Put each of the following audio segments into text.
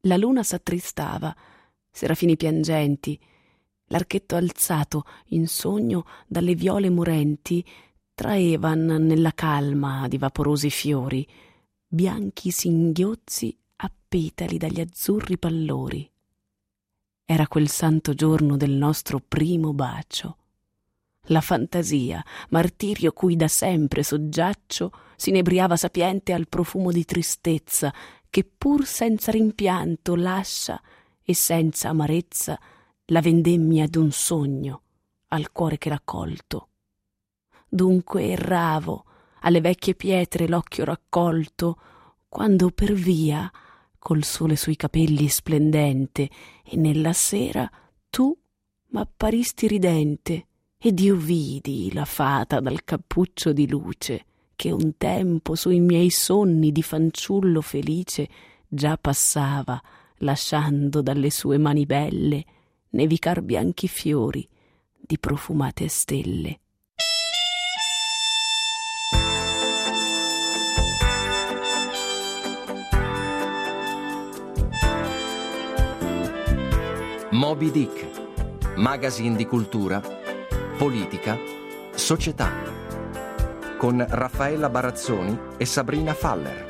La luna s'attristava, serafini piangenti, l'archetto alzato in sogno dalle viole morenti traevan nella calma di vaporosi fiori, bianchi singhiozzi a petali dagli azzurri pallori. Era quel santo giorno del nostro primo bacio. La fantasia, martirio cui da sempre soggiaccio, s'inebriava sapiente al profumo di tristezza che pur senza rimpianto lascia e senza amarezza la vendemmia d'un sogno al cuore che l'ha colto. Dunque erravo alle vecchie pietre l'occhio raccolto, quando per via col sole sui capelli splendente e nella sera tu m'apparisti ridente ed io vidi la fata dal cappuccio di luce che un tempo sui miei sonni di fanciullo felice già passava, lasciando dalle sue mani belle nevicar bianchi fiori di profumate stelle. Moby Dick, magazine di cultura, politica, società, con Raffaella Barazzoni e Sabrina Faller.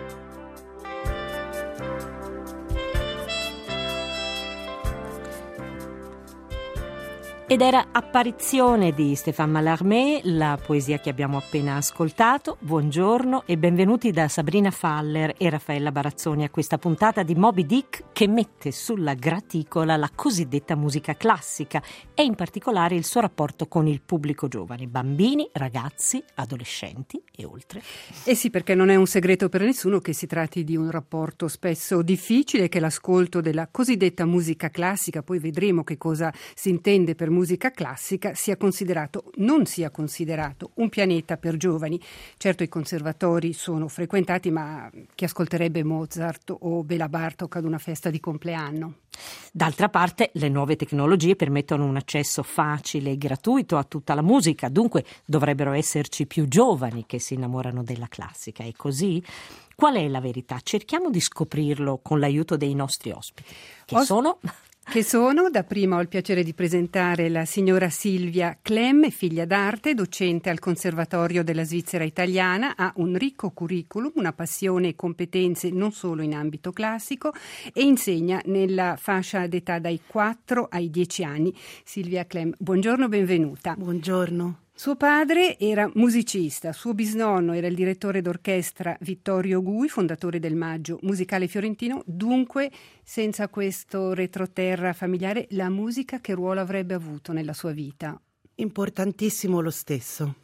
Ed era Apparizione di Stéphane Mallarmé, la poesia che abbiamo appena ascoltato. Buongiorno e benvenuti da Sabrina Faller e Raffaella Barazzoni a questa puntata di Moby Dick che mette sulla graticola la cosiddetta musica classica e in particolare il suo rapporto con il pubblico giovane, bambini, ragazzi, adolescenti e oltre. Eh sì, perché non è un segreto per nessuno che si tratti di un rapporto spesso difficile, che l'ascolto della cosiddetta musica classica, poi vedremo che cosa si intende per musica classica, non sia considerato un pianeta per giovani. Certo, i conservatori sono frequentati, ma chi ascolterebbe Mozart o Béla Bartók ad una festa di compleanno? D'altra parte, le nuove tecnologie permettono un accesso facile e gratuito a tutta la musica, dunque dovrebbero esserci più giovani che si innamorano della classica. È così? Qual è la verità? Cerchiamo di scoprirlo con l'aiuto dei nostri ospiti. Che sono, dapprima ho il piacere di presentare la signora Silvia Clem, figlia d'arte, docente al Conservatorio della Svizzera Italiana, ha un ricco curriculum, una passione e competenze non solo in ambito classico e insegna nella fascia d'età dai 4 ai 10 anni. Silvia Clem, buongiorno, benvenuta. Buongiorno. Suo padre era musicista, suo bisnonno era il direttore d'orchestra Vittorio Gui, fondatore del Maggio Musicale Fiorentino. Dunque, senza questo retroterra familiare, la musica che ruolo avrebbe avuto nella sua vita? Importantissimo lo stesso,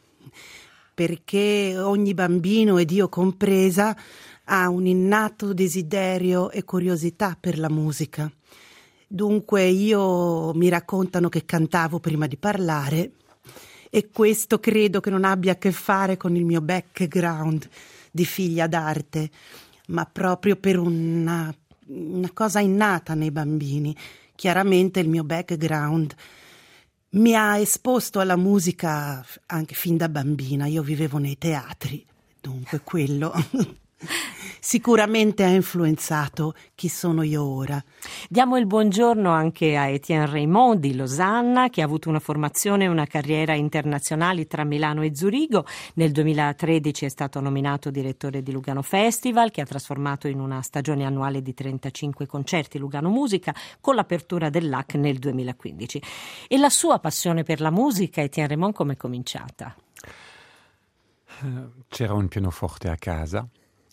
perché ogni bambino, ed io compresa, ha un innato desiderio e curiosità per la musica. Dunque mi raccontano che cantavo prima di parlare, e questo credo che non abbia a che fare con il mio background di figlia d'arte, ma proprio per una cosa innata nei bambini. Chiaramente il mio background mi ha esposto alla musica anche fin da bambina. Io vivevo nei teatri, dunque quello sicuramente ha influenzato chi sono io ora. Diamo il buongiorno anche a Etienne Raymond di Losanna, che ha avuto una formazione e una carriera internazionali tra Milano e Zurigo. Nel 2013 è stato nominato direttore di Lugano Festival, che ha trasformato in una stagione annuale di 35 concerti Lugano Musica, con l'apertura dell'AC nel 2015. E la sua passione per la musica, Etienne Raymond, come è cominciata? C'era un pianoforte a casa.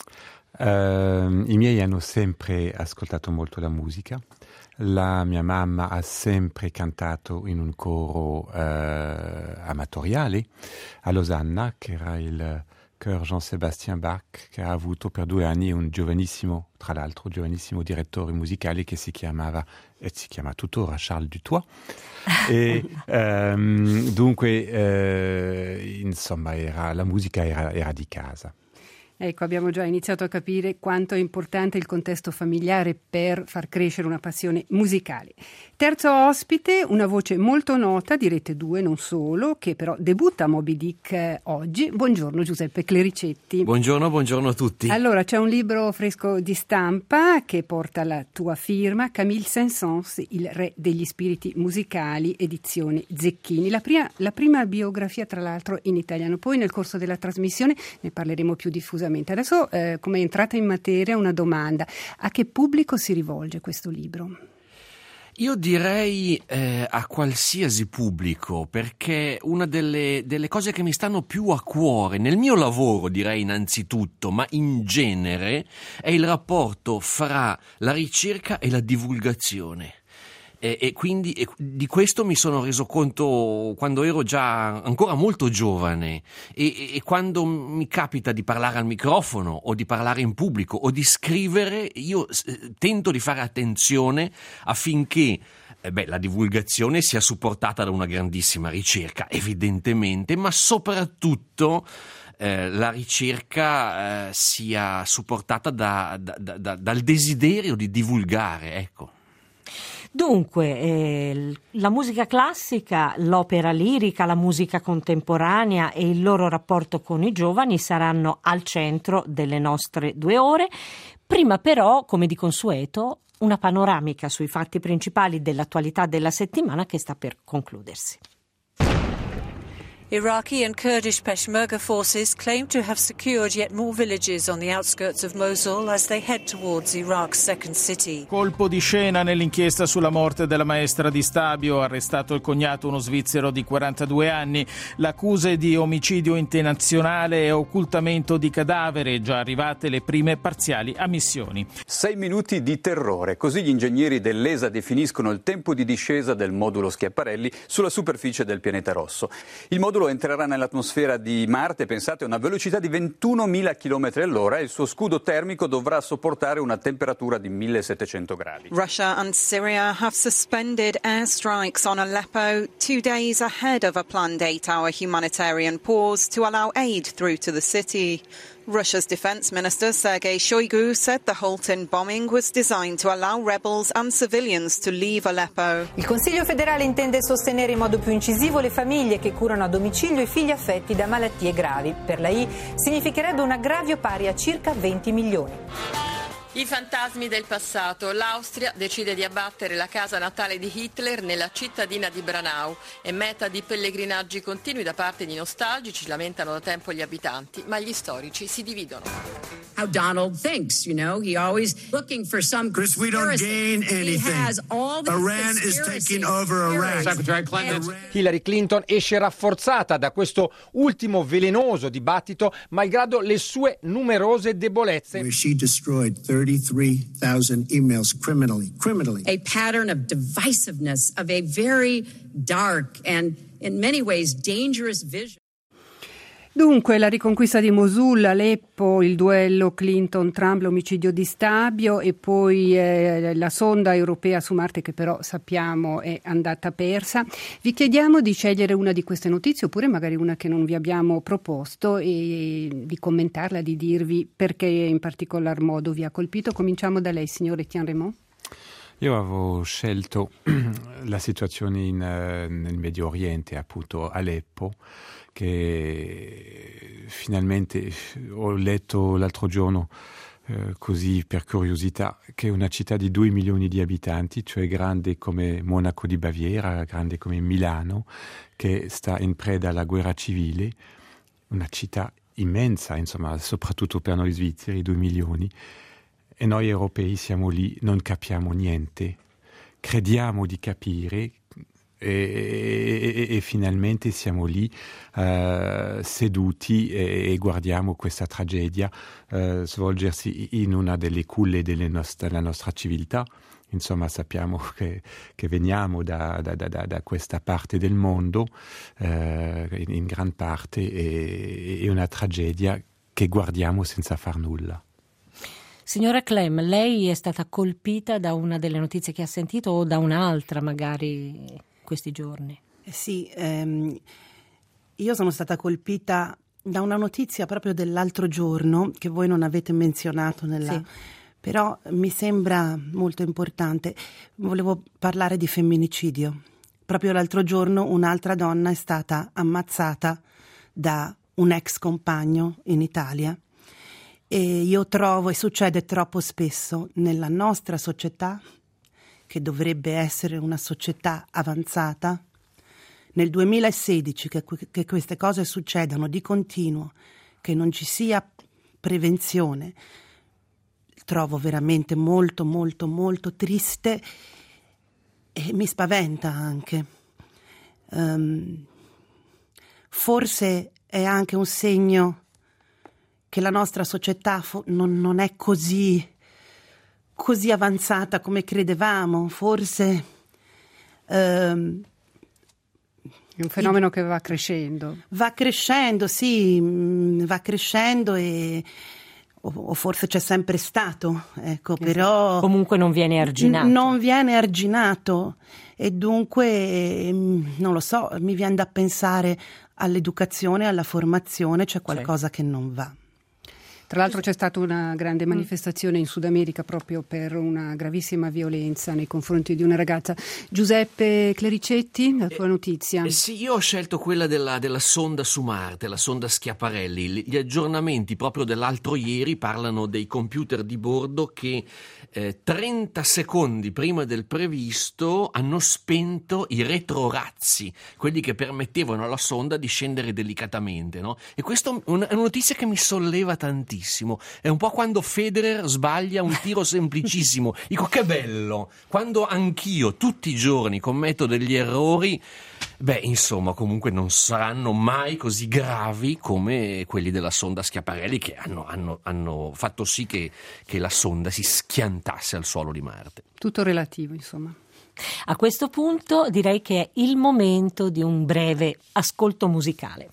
I miei hanno sempre ascoltato molto la musica. La mia mamma ha sempre cantato in un coro amatoriale a Losanna, che era il Chœur Jean-Sébastien Bach, che ha avuto per 2 anni un giovanissimo direttore musicale che si chiama tuttora Charles Dutoit. E dunque, insomma, la musica era di casa. Ecco, abbiamo già iniziato a capire quanto è importante il contesto familiare per far crescere una passione musicale. Terzo ospite, una voce molto nota di Rete 2, non solo, che però debutta a Moby Dick oggi. Buongiorno Giuseppe Clericetti. Buongiorno a tutti. Allora, c'è un libro fresco di stampa che porta la tua firma, Camille Saint-Saëns, il re degli spiriti musicali, edizione Zecchini. La prima biografia, tra l'altro, in italiano. Poi nel corso della trasmissione ne parleremo più diffusamente. Adesso, come è entrata in materia, una domanda. A che pubblico si rivolge questo libro? Io direi a qualsiasi pubblico, perché una delle cose che mi stanno più a cuore nel mio lavoro, direi innanzitutto, ma in genere, è il rapporto fra la ricerca e la divulgazione. E quindi di questo mi sono reso conto quando ero già ancora molto giovane e quando mi capita di parlare al microfono o di parlare in pubblico o di scrivere, io tento di fare attenzione affinché la divulgazione sia supportata da una grandissima ricerca, evidentemente, ma soprattutto la ricerca sia supportata dal desiderio di divulgare, ecco. Dunque, la musica classica, l'opera lirica, la musica contemporanea e il loro rapporto con i giovani saranno al centro delle nostre 2 ore. Prima però, come di consueto, una panoramica sui fatti principali dell'attualità della settimana che sta per concludersi. Iraqi and Kurdish Peshmerga forces claim to have secured yet more villages on the outskirts of Mosul as they head towards Iraq's second city. Colpo di scena nell'inchiesta sulla morte della maestra di Stabio, arrestato il cognato, uno svizzero di 42 anni. L'accuse di omicidio intenzionale e occultamento di cadavere, già arrivate le prime parziali ammissioni. 6 minuti di terrore, così gli ingegneri dell'ESA definiscono il tempo di discesa del modulo Schiaparelli sulla superficie del pianeta rosso. Il modulo entrerà nell'atmosfera di Marte, pensate, a una velocità di 21.000 km all'ora e il suo scudo termico dovrà sopportare una temperatura di 1700 gradi. Russia and Syria have suspended airstrikes on Aleppo 2 days ahead of a planned 8-hour humanitarian pause to allow aid through to the city. Russia's defense minister Sergei Shoigu said the halt in bombing was designed to allow rebels and civilians to leave Aleppo. Il Consiglio federale intende sostenere in modo più incisivo le famiglie che curano a domicilio i figli affetti da malattie gravi. Per la I significherebbe un aggravio pari a circa 20 milioni. I fantasmi del passato. L'Austria decide di abbattere la casa natale di Hitler nella cittadina di Branau. È meta di pellegrinaggi continui da parte di nostalgici, lamentano da tempo gli abitanti, ma gli storici si dividono. How Donald thinks, he always looking for some Chris, we don't gain anything. He has all the Iran is taking over Iraq. Secretary Clinton. Hillary Clinton esce rafforzata da questo ultimo velenoso dibattito, malgrado le sue numerose debolezze. Where she destroyed 33,000 emails criminally. A pattern of divisiveness, of a very dark and in many ways dangerous vision. Dunque, la riconquista di Mosul, Aleppo, il duello Clinton-Trump, l'omicidio di Stabio e poi la sonda europea su Marte che però sappiamo è andata persa. Vi chiediamo di scegliere una di queste notizie oppure magari una che non vi abbiamo proposto e di commentarla, di dirvi perché in particolar modo vi ha colpito. Cominciamo da lei, signor Etienne Raymond. Io avevo scelto la situazione nel Medio Oriente, appunto Aleppo, che finalmente ho letto l'altro giorno, così per curiosità, che è una città di 2 milioni di abitanti, cioè grande come Monaco di Baviera, grande come Milano, che sta in preda alla guerra civile, una città immensa, insomma, soprattutto per noi svizzeri, 2 milioni. E noi europei siamo lì, non capiamo niente, crediamo di capire e finalmente siamo lì seduti e guardiamo questa tragedia svolgersi in una delle culle della nostra civiltà. Insomma, sappiamo che veniamo da questa parte del mondo, in gran parte, è una tragedia che guardiamo senza far nulla. Signora Clem, lei è stata colpita da una delle notizie che ha sentito o da un'altra magari questi giorni? Sì, io sono stata colpita da una notizia proprio dell'altro giorno che voi non avete menzionato Sì. Però mi sembra molto importante. Volevo parlare di femminicidio. Proprio l'altro giorno un'altra donna è stata ammazzata da un ex compagno in Italia, e io trovo, e succede troppo spesso nella nostra società, che dovrebbe essere una società avanzata, nel 2016 che queste cose succedano di continuo, che non ci sia prevenzione, trovo veramente molto molto molto triste e mi spaventa anche. Forse è anche un segno che la nostra società non è così avanzata come credevamo. Forse è un fenomeno che va crescendo. Va crescendo, sì, va crescendo o forse c'è sempre stato, ecco, però comunque non viene arginato. Non viene arginato, e dunque non lo so, mi viene da pensare all'educazione, alla formazione, c'è qualcosa che non va. Tra l'altro c'è stata una grande manifestazione in Sud America proprio per una gravissima violenza nei confronti di una ragazza. Giuseppe Clericetti, la tua notizia. Sì, io ho scelto quella della sonda su Marte, la sonda Schiaparelli. Gli aggiornamenti proprio dell'altro ieri parlano dei computer di bordo che 30 secondi prima del previsto hanno spento i retrorazzi, quelli che permettevano alla sonda di scendere delicatamente, no? E questa è una notizia che mi solleva tantissimo. È un po' quando Federer sbaglia un tiro semplicissimo. Dico, che bello! Quando anch'io tutti i giorni commetto degli errori, insomma, comunque non saranno mai così gravi come quelli della sonda Schiaparelli, che hanno fatto sì che la sonda si schiantasse al suolo di Marte. Tutto relativo, insomma. A questo punto direi che è il momento di un breve ascolto musicale.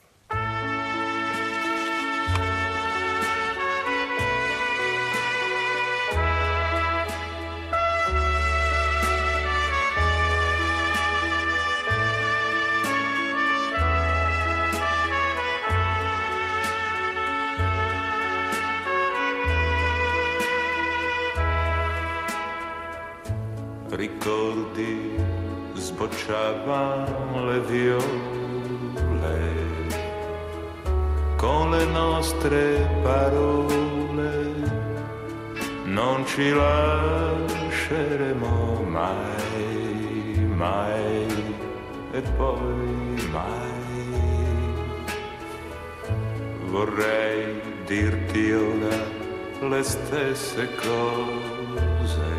Ricordi, sbocciavano le viole con le nostre parole, non ci lasceremo mai, mai e poi mai. Vorrei dirti ora le stesse cose,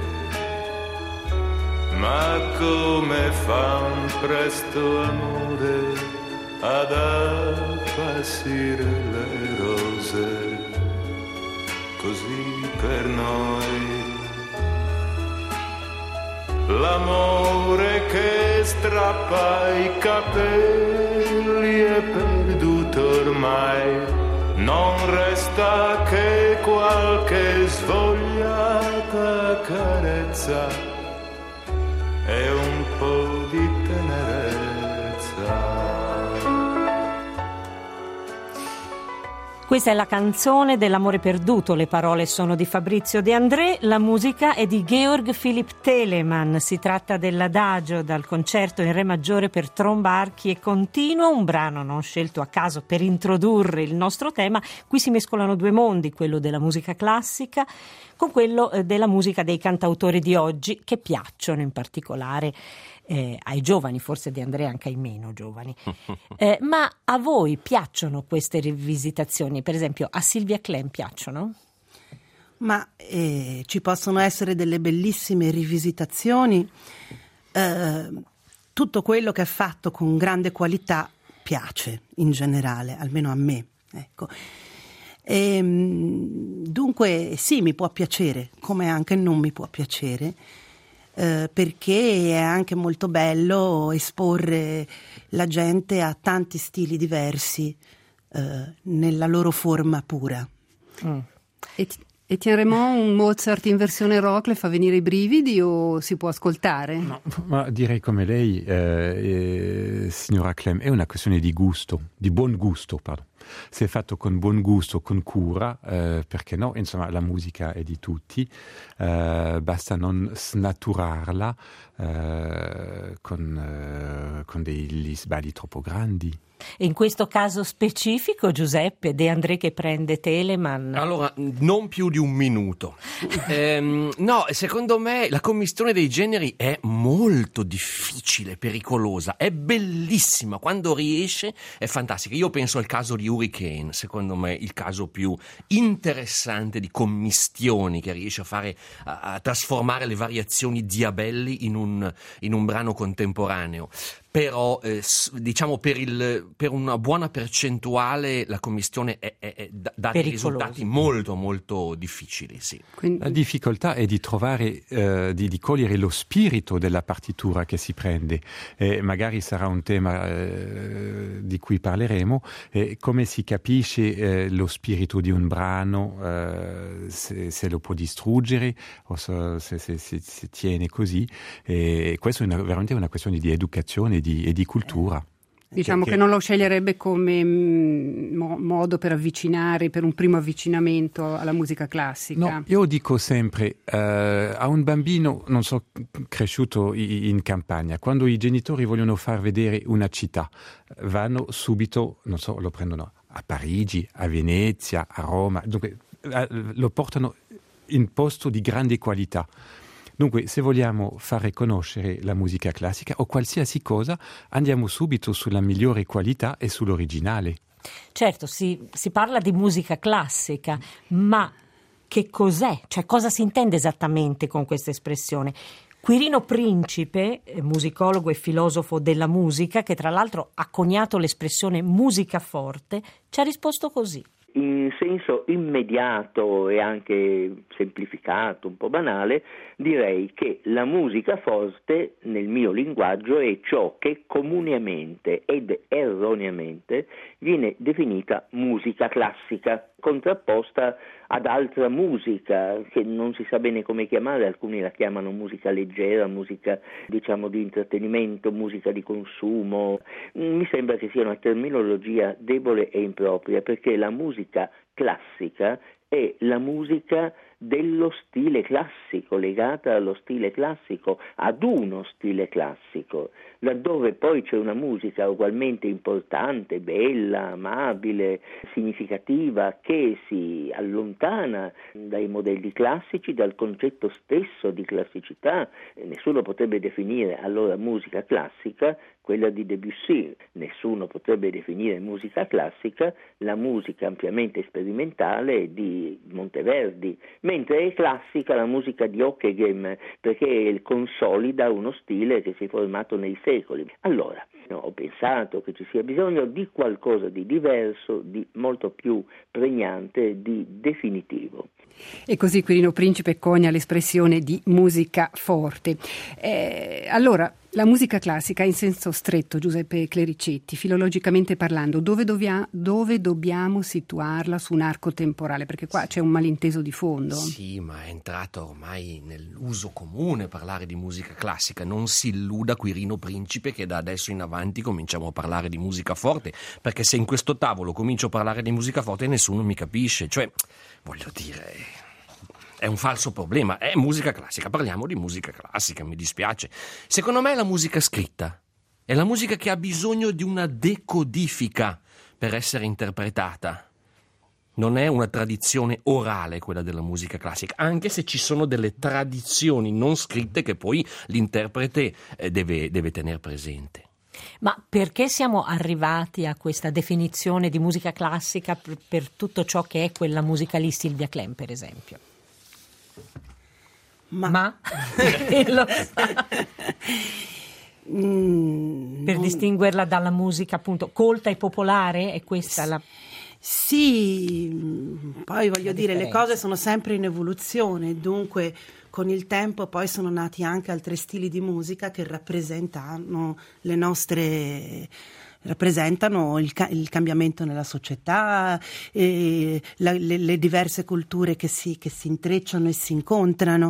ma come fan presto amore ad appassire le rose, così per noi l'amore che strappa i capelli è perduto ormai, non resta che qualche svogliata carezza e un po' di tenerezza. Questa è la canzone dell'amore perduto, le parole sono di Fabrizio De André, la musica è di Georg Philipp Telemann. Si tratta dell'adagio dal concerto in re maggiore per tromba, archi e continuo, un brano non scelto a caso per introdurre il nostro tema. Qui si mescolano due mondi, quello della musica classica con quello della musica dei cantautori di oggi, che piacciono in particolare ai giovani, forse De André anche ai meno giovani. Ma a voi piacciono queste rivisitazioni? Per esempio a Silvia Clem piacciono? Ma ci possono essere delle bellissime rivisitazioni. Tutto quello che è fatto con grande qualità piace in generale, almeno a me, ecco. Dunque sì, mi può piacere, come anche non mi può piacere, perché è anche molto bello esporre la gente a tanti stili diversi nella loro forma pura. Etienne Reymond, un Mozart in versione rock le fa venire i brividi o si può ascoltare? No, ma direi come lei, signora Clem, è una questione di gusto, di buon gusto, pardon. Se è fatto con buon gusto, con cura, perché no? Insomma, la musica è di tutti, basta non snaturarla con degli sbagli troppo grandi. E in questo caso specifico, Giuseppe, De André che prende Telemann? Allora, non più di un minuto. No, secondo me la commistione dei generi è molto difficile, pericolosa, è bellissima, quando riesce è fantastica. Io penso al caso di Hurricane, secondo me il caso più interessante di commistioni che riesce a fare, a trasformare le variazioni diabelli in un brano contemporaneo. Però diciamo per una buona percentuale la commistione dà dei risultati molto molto difficili, sì. Quindi la difficoltà è di trovare, di cogliere lo spirito della partitura che si prende, magari sarà un tema di cui parleremo, come si capisce lo spirito di un brano, se lo può distruggere o se si tiene così, questo è veramente una questione di educazione e di cultura. Diciamo che non lo sceglierebbe come modo per avvicinare, per un primo avvicinamento alla musica classica. No, io dico sempre a un bambino, non so, cresciuto in campagna, quando i genitori vogliono far vedere una città, vanno subito, non so, lo prendono a Parigi, a Venezia, a Roma, dunque lo portano in posto di grande qualità. Dunque, se vogliamo fare conoscere la musica classica o qualsiasi cosa, andiamo subito sulla migliore qualità e sull'originale. Certo, si parla di musica classica, ma che cos'è? Cioè, cosa si intende esattamente con questa espressione? Quirino Principe, musicologo e filosofo della musica, che tra l'altro ha coniato l'espressione musica forte, ci ha risposto così. In senso immediato e anche semplificato, un po' banale, direi che la musica forte nel mio linguaggio è ciò che comunemente ed erroneamente viene definita musica classica, contrapposta ad altra musica che non si sa bene come chiamare, alcuni la chiamano musica leggera, musica diciamo di intrattenimento, musica di consumo. Mi sembra che sia una terminologia debole e impropria, perché la musica classica è la musica dello stile classico, legata allo stile classico, ad uno stile classico, laddove poi c'è una musica ugualmente importante, bella, amabile, significativa, che si allontana dai modelli classici, dal concetto stesso di classicità. Nessuno potrebbe definire allora musica classica quella di Debussy, nessuno potrebbe definire musica classica la musica ampiamente sperimentale di Monteverdi, mentre è classica la musica di Ockeghem, perché consolida uno stile che si è formato nei secoli. Allora, ho pensato che ci sia bisogno di qualcosa di diverso, di molto più pregnante, di definitivo. E così Quirino Principe conia l'espressione di musica forte. Allora, la musica classica in senso stretto, Giuseppe Clericetti, filologicamente parlando, dove dobbiamo situarla su un arco temporale? Perché qua c'è un malinteso di fondo. Sì, ma è entrato ormai nell'uso comune parlare di musica classica. Non si illuda Quirino Principe che da adesso in avanti cominciamo a parlare di musica forte, perché se in questo tavolo comincio a parlare di musica forte nessuno mi capisce. Cioè, voglio dire, è un falso problema, è musica classica, parliamo di musica classica, mi dispiace. Secondo me è la musica scritta, è la musica che ha bisogno di una decodifica per essere interpretata. Non è una tradizione orale quella della musica classica, anche se ci sono delle tradizioni non scritte che poi l'interprete deve tenere presente. Ma perché siamo arrivati a questa definizione di musica classica per tutto ciò che è quella musica lì, Silvia Clem, per esempio? Ma? Lo sa. Per distinguerla dalla musica appunto colta e popolare, è questa la... Sì, poi voglio dire, le cose sono sempre in evoluzione, dunque con il tempo poi sono nati anche altri stili di musica che rappresentano le nostre rappresentano il cambiamento nella società, le diverse culture che si intrecciano e si incontrano.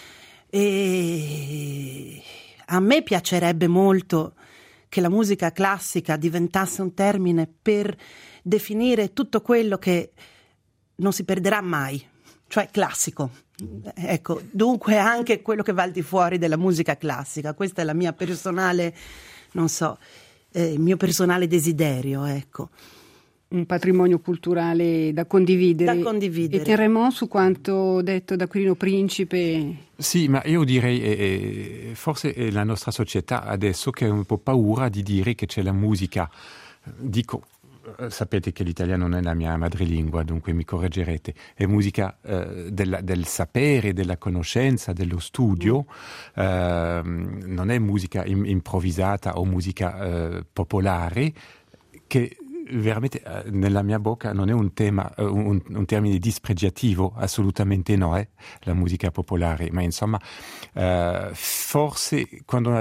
E a me piacerebbe molto che la musica classica diventasse un termine per definire tutto quello che non si perderà mai, cioè classico. Ecco, dunque anche quello che va al di fuori della musica classica. Questa è la mia personale, il mio personale desiderio, ecco. Un patrimonio culturale da condividere. E Thierry, su quanto detto da Quirino Principe? Sì, ma io direi forse è la nostra società adesso che ha un po' paura di dire che c'è la musica, sapete che l'italiano non è la mia madrelingua, dunque mi correggerete, è musica del sapere, della conoscenza, dello studio, non è musica improvvisata o musica popolare, che veramente nella mia bocca non è un tema, un termine dispregiativo, assolutamente no, la musica popolare, ma insomma forse quando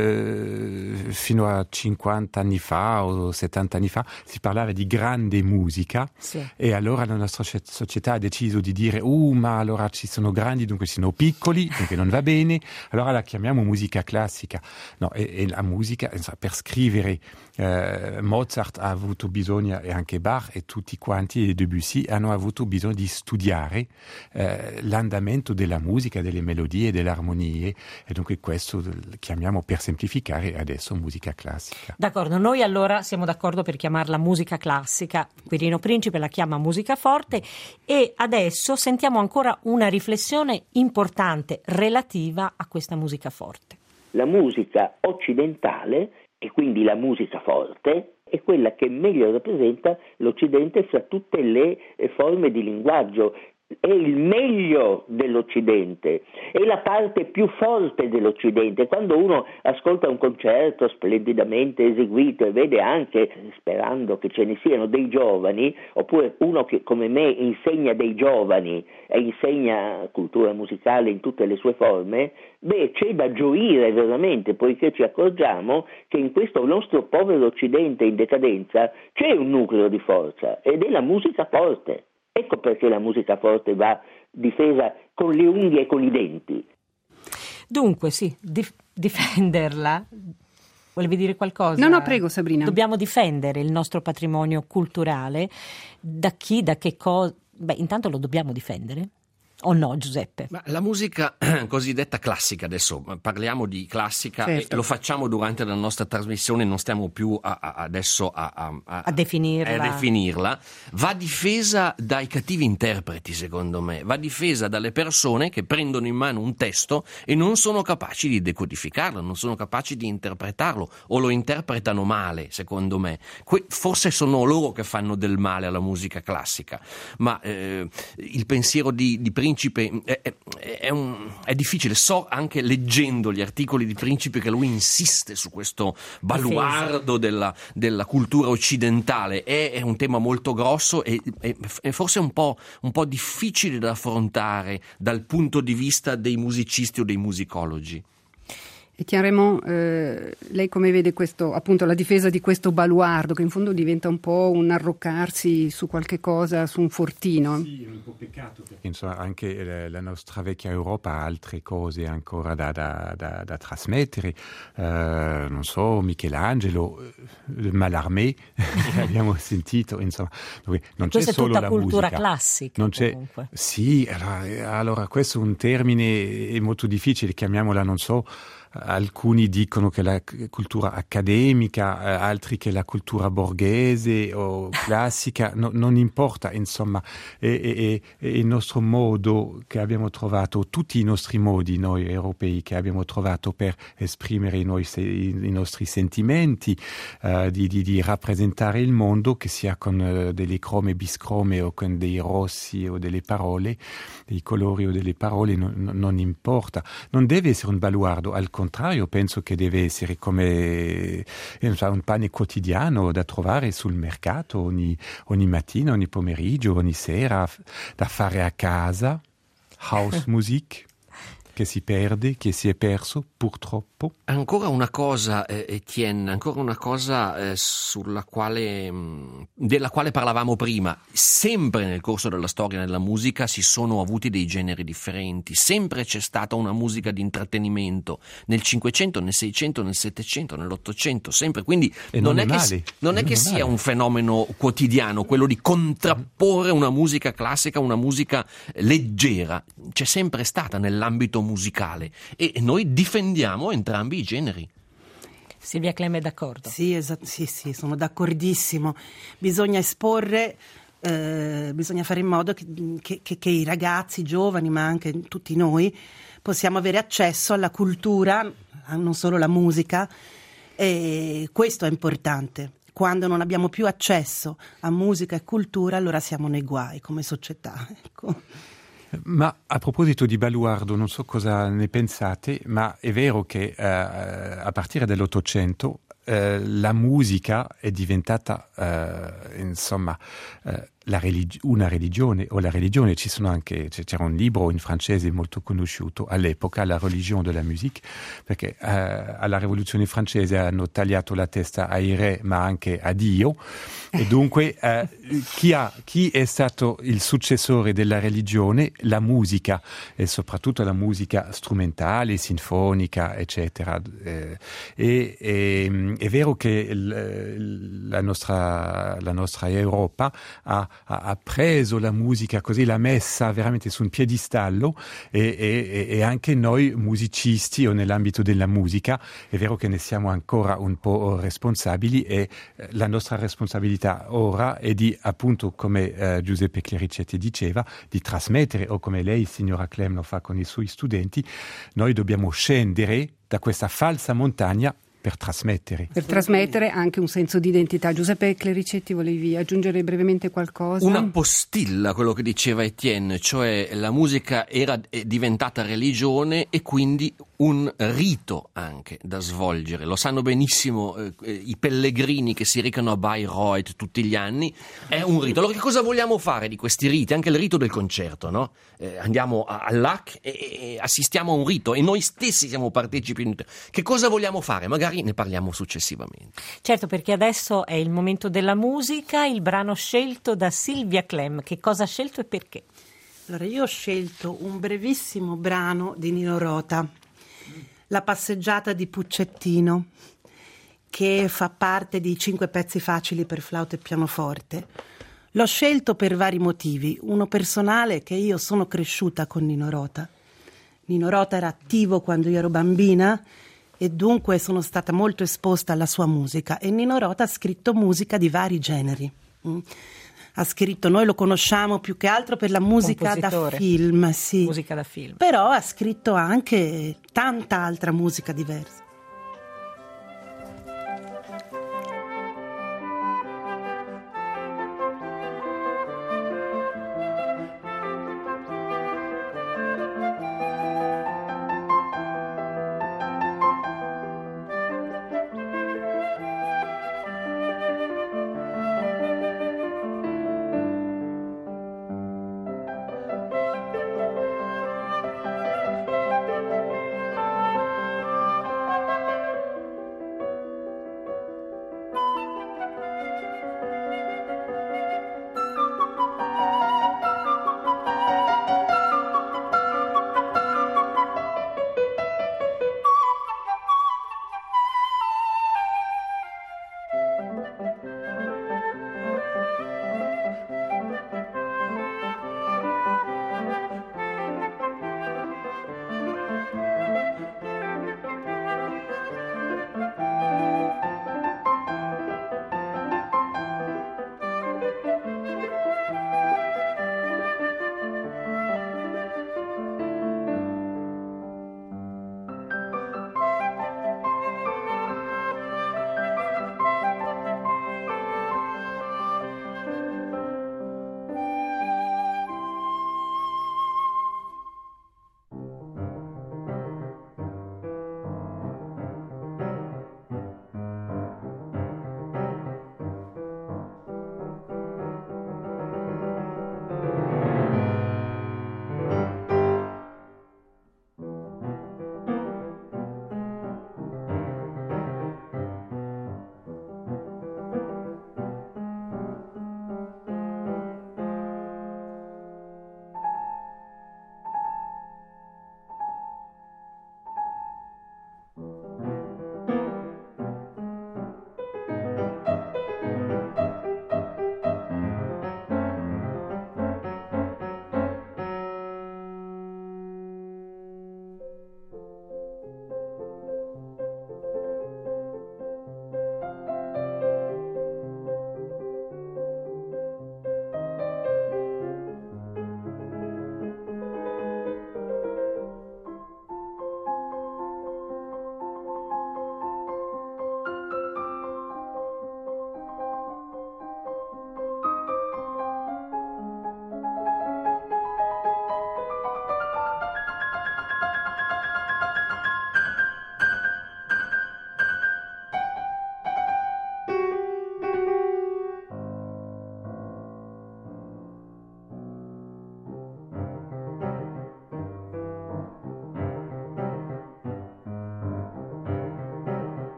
fino a 50 anni fa o 70 anni fa si parlava di grande musica, sì. E allora la nostra società ha deciso di dire ma allora ci sono grandi, dunque sono piccoli, dunque non va bene, allora la chiamiamo musica classica. No, e la musica, per scrivere Mozart ha avuto bisogno, e anche Bach e tutti quanti, e Debussy hanno avuto bisogno di studiare l'andamento della musica, delle melodie, delle armonie, e dunque questo chiamiamo, per semplificare, adesso musica classica. D'accordo, noi allora siamo d'accordo per chiamarla musica classica, Quirino Principe la chiama musica forte, e adesso sentiamo ancora una riflessione importante relativa a questa musica forte. La musica occidentale, e quindi la musica forte, è quella che meglio rappresenta l'Occidente fra tutte le forme di linguaggio. È il meglio dell'Occidente, è la parte più forte dell'Occidente. Quando uno ascolta un concerto splendidamente eseguito e vede anche, sperando che ce ne siano, dei giovani, oppure uno che come me insegna dei giovani e insegna cultura musicale in tutte le sue forme, c'è da gioire veramente, poiché ci accorgiamo che in questo nostro povero Occidente in decadenza c'è un nucleo di forza, ed è la musica forte. Ecco perché la musica forte va difesa con le unghie e con i denti. Dunque sì, difenderla. Volevi dire qualcosa? No, prego Sabrina. Dobbiamo difendere il nostro patrimonio culturale. Da chi, da che cosa? Intanto lo dobbiamo difendere. O no, Giuseppe? Ma la musica cosiddetta classica, adesso parliamo di classica, certo. E lo facciamo durante la nostra trasmissione, non stiamo più adesso a definirla, va difesa dai cattivi interpreti, secondo me, va difesa dalle persone che prendono in mano un testo e non sono capaci di decodificarlo, non sono capaci di interpretarlo, o lo interpretano male, secondo me. Forse sono loro che fanno del male alla musica classica, ma il pensiero di Principe è difficile. So anche leggendo gli articoli di Principe che lui insiste su questo baluardo della cultura occidentale. È un tema molto grosso e forse un po' difficile da affrontare dal punto di vista dei musicisti o dei musicologi. E Thierry, lei come vede questo, appunto, la difesa di questo baluardo, che in fondo diventa un po' un arroccarsi su qualche cosa, su un fortino? Sì, è un po' peccato, perché insomma, anche la nostra vecchia Europa ha altre cose ancora da trasmettere. Non so, Michelangelo, Mallarmé, abbiamo sentito, insomma. Non questa c'è solo è tutta la cultura musica classica. Non c'è, comunque. Sì, allora questo è un termine molto difficile, chiamiamola, non so. Alcuni dicono che la cultura accademica, altri che la cultura borghese o classica, non importa, insomma, è il nostro modo che abbiamo trovato, tutti i nostri modi, noi europei, che abbiamo trovato per esprimere i nostri sentimenti, di rappresentare il mondo, che sia con delle crome, biscrome, o con dei rossi o delle parole, dei colori o delle parole, non importa. Non deve essere un baluardo, al contrario, penso che deve essere come un pane quotidiano da trovare sul mercato ogni mattina, ogni pomeriggio, ogni sera, da fare a casa, house music. che si perde, che si è perso purtroppo. Ancora una cosa, Etienne, ancora una cosa della quale parlavamo prima. Sempre nel corso della storia nella musica si sono avuti dei generi differenti, sempre c'è stata una musica di intrattenimento nel 500, nel 600, nel 700, nell'800, sempre. Quindi non è che sia un fenomeno quotidiano quello di contrapporre una musica classica a una musica leggera. C'è sempre stata nell'ambito musicale e noi difendiamo entrambi i generi. Silvia Clem è d'accordo? Sì, sì, sono d'accordissimo. Bisogna esporre, bisogna fare in modo che i ragazzi, i giovani, ma anche tutti noi, possiamo avere accesso alla cultura, non solo la musica, e questo è importante. Quando non abbiamo più accesso a musica e cultura, allora siamo nei guai come società. Ecco. Ma a proposito di Baluardo, non so cosa ne pensate, ma è vero che a partire dell'Ottocento la musica è diventata una religione, o la religione. C'era un libro in francese molto conosciuto all'epoca, La religion de la musique, perché alla rivoluzione francese hanno tagliato la testa ai re ma anche a Dio, e dunque chi è stato il successore della religione? La musica, e soprattutto la musica strumentale, sinfonica, eccetera. È vero che la nostra Europa ha preso la musica così, l'ha messa veramente su un piedistallo, e anche noi musicisti o nell'ambito della musica è vero che ne siamo ancora un po' responsabili, e la nostra responsabilità ora è di, appunto, come Giuseppe Clericetti diceva, di trasmettere, o come lei, signora Clem, lo fa con i suoi studenti. Noi dobbiamo scendere da questa falsa montagna per trasmettere anche un senso di identità. Giuseppe Clericetti, volevi aggiungere brevemente qualcosa? Una postilla, quello che diceva Etienne, cioè la musica è diventata religione e quindi un rito anche da svolgere. Lo sanno benissimo i pellegrini che si recano a Bayreuth tutti gli anni, è un rito. Allora che cosa vogliamo fare di questi riti? Anche il rito del concerto, no? Andiamo all'AC e assistiamo a un rito e noi stessi siamo partecipi. Che cosa vogliamo fare? Magari ne parliamo successivamente. Certo, perché adesso è il momento della musica, il brano scelto da Silvia Clem. Che cosa ha scelto e perché? Allora, io ho scelto un brevissimo brano di Nino Rota, La passeggiata di Puccettino, che fa parte di 5 pezzi facili per flauto e pianoforte. L'ho scelto per vari motivi. Uno personale, che io sono cresciuta con Nino Rota. Nino Rota era attivo quando io ero bambina e dunque sono stata molto esposta alla sua musica, e Nino Rota ha scritto musica di vari generi. Ha scritto, noi lo conosciamo più che altro per la musica da film, sì. Musica da film. Però ha scritto anche tanta altra musica diversa.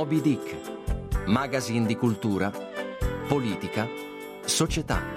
Moby Dick, magazine di cultura, politica, società.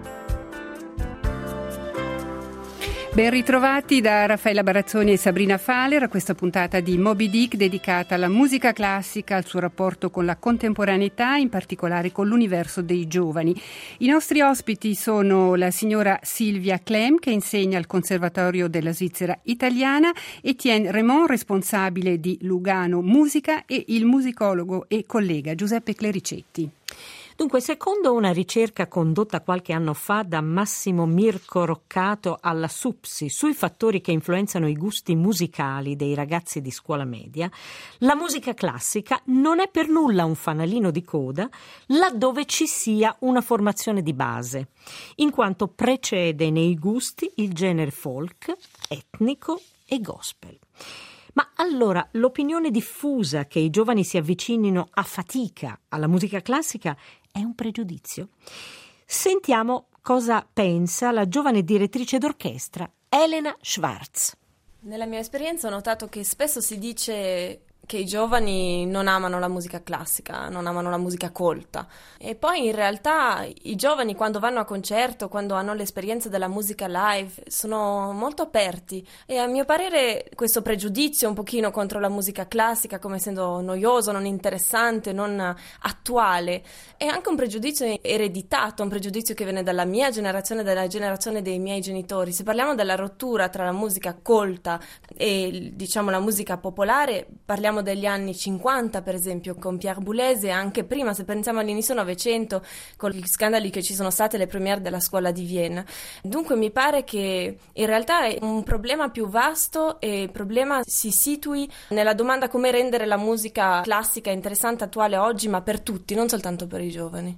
Ben ritrovati da Raffaella Barazzoni e Sabrina Faller a questa puntata di Moby Dick dedicata alla musica classica, al suo rapporto con la contemporaneità, in particolare con l'universo dei giovani. I nostri ospiti sono la signora Silvia Clem, che insegna al Conservatorio della Svizzera Italiana, Etienne Raymond, responsabile di Lugano Musica, e il musicologo e collega Giuseppe Clericetti. Dunque, secondo una ricerca condotta qualche anno fa da Massimo Mirko Roccato alla SUPSI sui fattori che influenzano i gusti musicali dei ragazzi di scuola media, la musica classica non è per nulla un fanalino di coda laddove ci sia una formazione di base, in quanto precede nei gusti il genere folk, etnico e gospel. Ma allora l'opinione diffusa che i giovani si avvicinino a fatica alla musica classica è un pregiudizio? Sentiamo cosa pensa la giovane direttrice d'orchestra Elena Schwartz. Nella mia esperienza ho notato che spesso si dice che i giovani non amano la musica classica, non amano la musica colta, e poi in realtà i giovani, quando vanno a concerto, quando hanno l'esperienza della musica live, sono molto aperti, e a mio parere questo pregiudizio un pochino contro la musica classica come essendo noioso, non interessante, non attuale, è anche un pregiudizio ereditato, un pregiudizio che viene dalla mia generazione, dalla generazione dei miei genitori. Se parliamo della rottura tra la musica colta e, diciamo, la musica popolare, parliamo degli anni 50, per esempio, con Pierre Boulez, e anche prima, se pensiamo all'inizio Novecento, con gli scandali che ci sono state, le premiere della scuola di Vienna. Dunque mi pare che in realtà è un problema più vasto, e il problema si situi nella domanda come rendere la musica classica interessante, attuale oggi, ma per tutti, non soltanto per i giovani.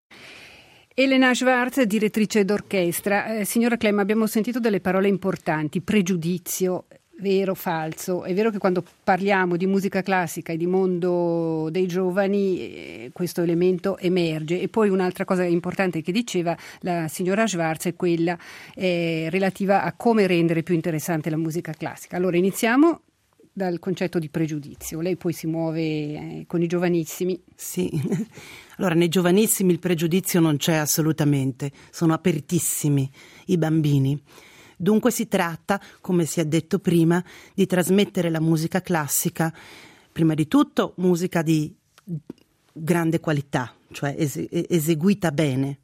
Elena Schwartz, direttrice d'orchestra. Signora Clem, abbiamo sentito delle parole importanti: pregiudizio. Vero, falso? È vero che quando parliamo di musica classica e di mondo dei giovani questo elemento emerge. E poi un'altra cosa importante che diceva la signora Schwartz è quella relativa a come rendere più interessante la musica classica. Allora iniziamo dal concetto di pregiudizio. Lei poi si muove con i giovanissimi. Sì, allora nei giovanissimi il pregiudizio non c'è assolutamente, sono apertissimi i bambini. Dunque si tratta, come si è detto prima, di trasmettere la musica classica, prima di tutto musica di grande qualità, cioè eseguita bene.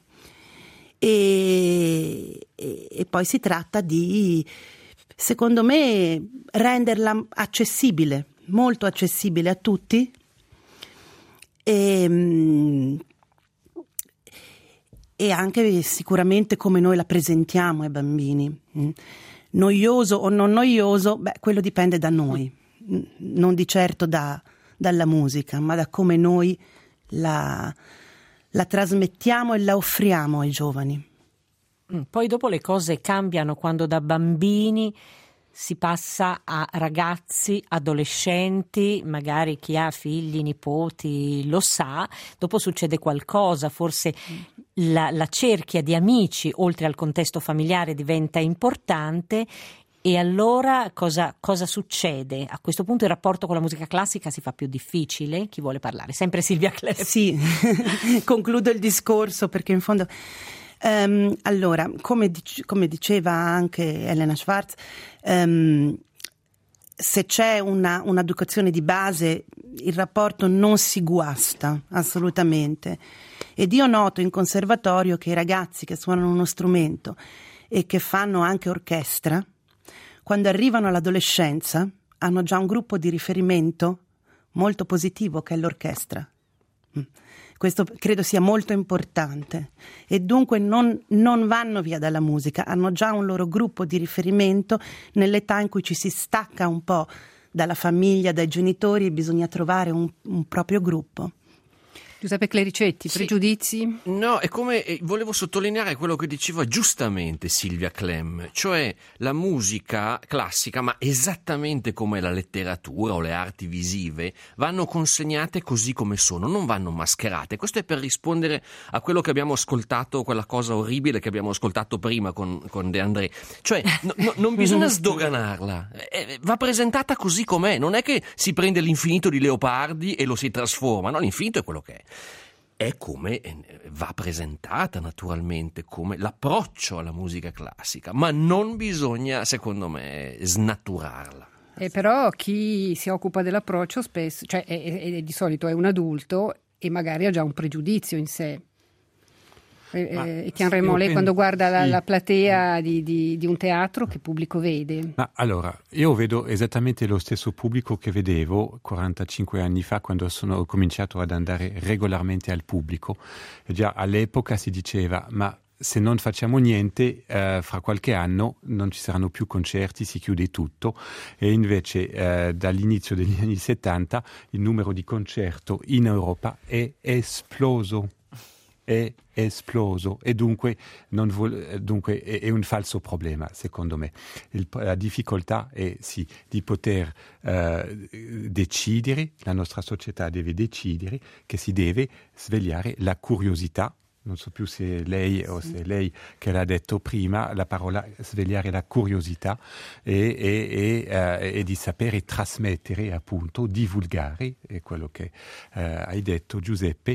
E poi si tratta di, secondo me, renderla accessibile, molto accessibile a tutti, e anche sicuramente come noi la presentiamo ai bambini. Noioso o non noioso, quello dipende da noi, non di certo dalla musica, ma da come noi la trasmettiamo e la offriamo ai giovani. Poi dopo le cose cambiano quando da bambini si passa a ragazzi, adolescenti, magari chi ha figli, nipoti lo sa, dopo succede qualcosa, forse la cerchia di amici oltre al contesto familiare diventa importante, e allora cosa succede? A questo punto il rapporto con la musica classica si fa più difficile? Chi vuole parlare? Sempre Silvia Clem. Sì, concludo il discorso perché in fondo... allora, come diceva anche Elena Schwartz, se c'è un'educazione di base, il rapporto non si guasta assolutamente. Ed io noto in conservatorio che i ragazzi che suonano uno strumento e che fanno anche orchestra, quando arrivano all'adolescenza hanno già un gruppo di riferimento molto positivo che è l'orchestra. Questo credo sia molto importante, e dunque non vanno via dalla musica, hanno già un loro gruppo di riferimento nell'età in cui ci si stacca un po' dalla famiglia, dai genitori, e bisogna trovare un proprio gruppo. Giuseppe Clericetti, pregiudizi? No, è come volevo sottolineare quello che diceva giustamente Silvia Clem, cioè la musica classica, ma esattamente come la letteratura o le arti visive, vanno consegnate così come sono, non vanno mascherate. Questo è per rispondere a quello che abbiamo ascoltato, quella cosa orribile che abbiamo ascoltato prima con De André. Cioè, non bisogna sdoganarla, va presentata così com'è, non è che si prende l'infinito di Leopardi e lo si trasforma, no, l'infinito è quello che è. È come va presentata naturalmente, come l'approccio alla musica classica, ma non bisogna, secondo me, snaturarla. Però chi si occupa dell'approccio spesso, cioè di solito è un adulto e magari ha già un pregiudizio in sé. Etienne Remolet, quando guarda la platea di un teatro, che pubblico vede? Ma allora, io vedo esattamente lo stesso pubblico che vedevo 45 anni fa, quando sono cominciato ad andare regolarmente al pubblico. E già all'epoca si diceva, ma se non facciamo niente, fra qualche anno non ci saranno più concerti, si chiude tutto. E invece dall'inizio degli anni 70 il numero di concerti in Europa è esploso. È esploso e dunque è un falso problema, secondo me. La difficoltà è sì di poter decidere, la nostra società deve decidere che si deve svegliare la curiosità. Non so più se è lei o se è lei che l'ha detto prima, la parola svegliare la curiosità e di sapere trasmettere, appunto, divulgare, è quello che hai detto Giuseppe.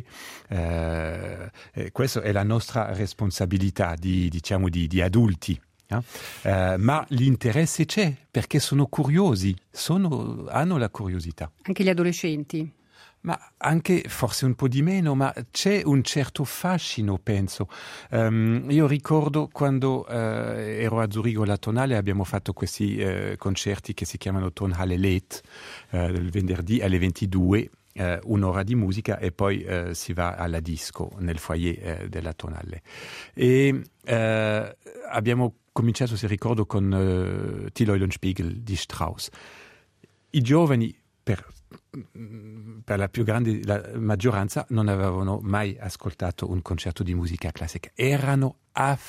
Questa è la nostra responsabilità di adulti. Ma l'interesse c'è, perché sono curiosi, hanno la curiosità. Anche gli adolescenti? Ma anche forse un po' di meno, ma c'è un certo fascino, penso. Io ricordo quando ero a Zurigo alla Tonale, abbiamo fatto questi concerti che si chiamano Tonhalle Late, il venerdì alle 22, un'ora di musica e poi si va alla disco nel foyer della Tonale. E abbiamo cominciato, se ricordo, con Till Eulenspiegel di Strauss. I giovani, per la maggioranza, non avevano mai ascoltato un concerto di musica classica. Erano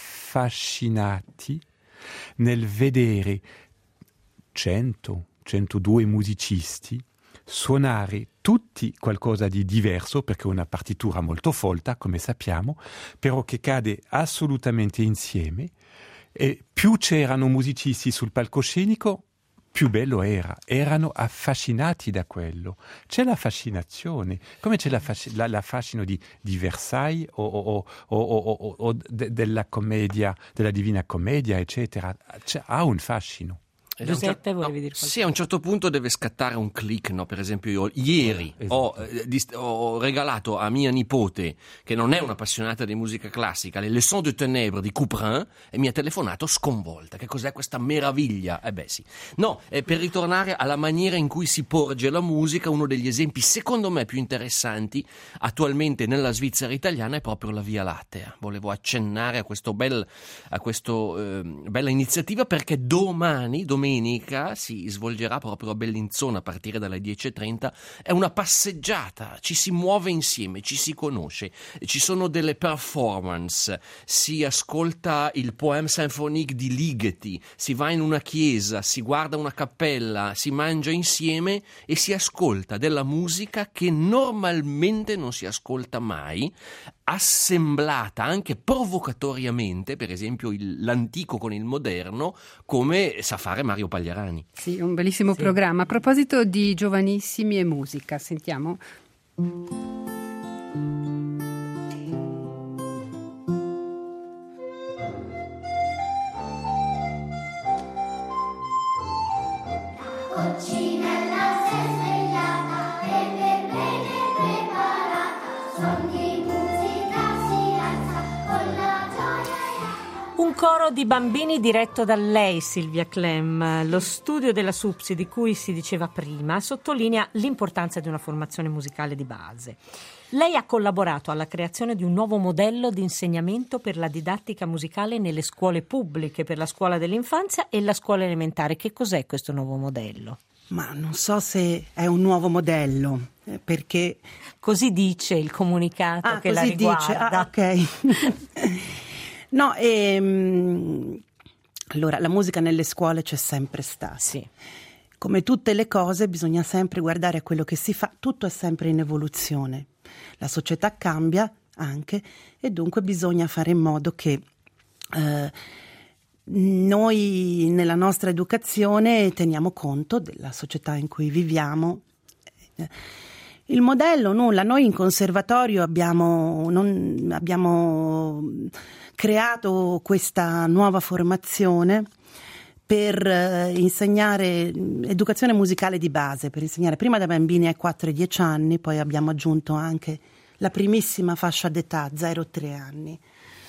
affascinati nel vedere 100-102 musicisti suonare tutti qualcosa di diverso, perché è una partitura molto folta, come sappiamo, però che cade assolutamente insieme, e più c'erano musicisti sul palcoscenico, più bello erano affascinati da quello. C'è la fascinazione, come c'è l'affascino di Versailles o della commedia, della Divina Commedia, eccetera. Ha un fascino. Giuseppe, volevi dire qualcosa? Sì, a un certo punto deve scattare un click, no? Per esempio io ieri ho regalato a mia nipote, che non è un'appassionata di musica classica, le Leçons de Ténèbres di Couperin, e mi ha telefonato sconvolta. Che cos'è questa meraviglia? Sì. No, per ritornare alla maniera in cui si porge la musica, uno degli esempi secondo me più interessanti attualmente nella Svizzera italiana è proprio la Via Lattea. Volevo accennare a questa bella iniziativa, perché domenica si svolgerà proprio a Bellinzona a partire dalle 10:30. È una passeggiata, ci si muove insieme, ci si conosce, ci sono delle performance, si ascolta il Poème Symphonique di Ligeti, si va in una chiesa, si guarda una cappella, si mangia insieme e si ascolta della musica che normalmente non si ascolta mai, assemblata anche provocatoriamente, per esempio l'antico con il moderno, come sa fare Mario Pagliarani. Sì, un bellissimo programma. A proposito di giovanissimi e musica, sentiamo. Coccinella si è svegliata e per bene preparata, sogni. Un coro di bambini diretto da lei, Silvia Clem. Lo studio della SUPSI, di cui si diceva prima, sottolinea l'importanza di una formazione musicale di base. Lei ha collaborato alla creazione di un nuovo modello di insegnamento per la didattica musicale nelle scuole pubbliche, per la scuola dell'infanzia e la scuola elementare. Che cos'è questo nuovo modello? Ma non so se è un nuovo modello, perché... Così dice il comunicato che la riguarda. Ok. No, allora, la musica nelle scuole c'è sempre stata. Sì. Come tutte le cose bisogna sempre guardare a quello che si fa, tutto è sempre in evoluzione. La società cambia anche e dunque bisogna fare in modo che noi nella nostra educazione teniamo conto della società in cui viviamo. Il modello nulla, noi in conservatorio abbiamo creato questa nuova formazione per insegnare educazione musicale di base, per insegnare prima dai bambini ai 4 e 10 anni, poi abbiamo aggiunto anche la primissima fascia d'età, 0-3 anni,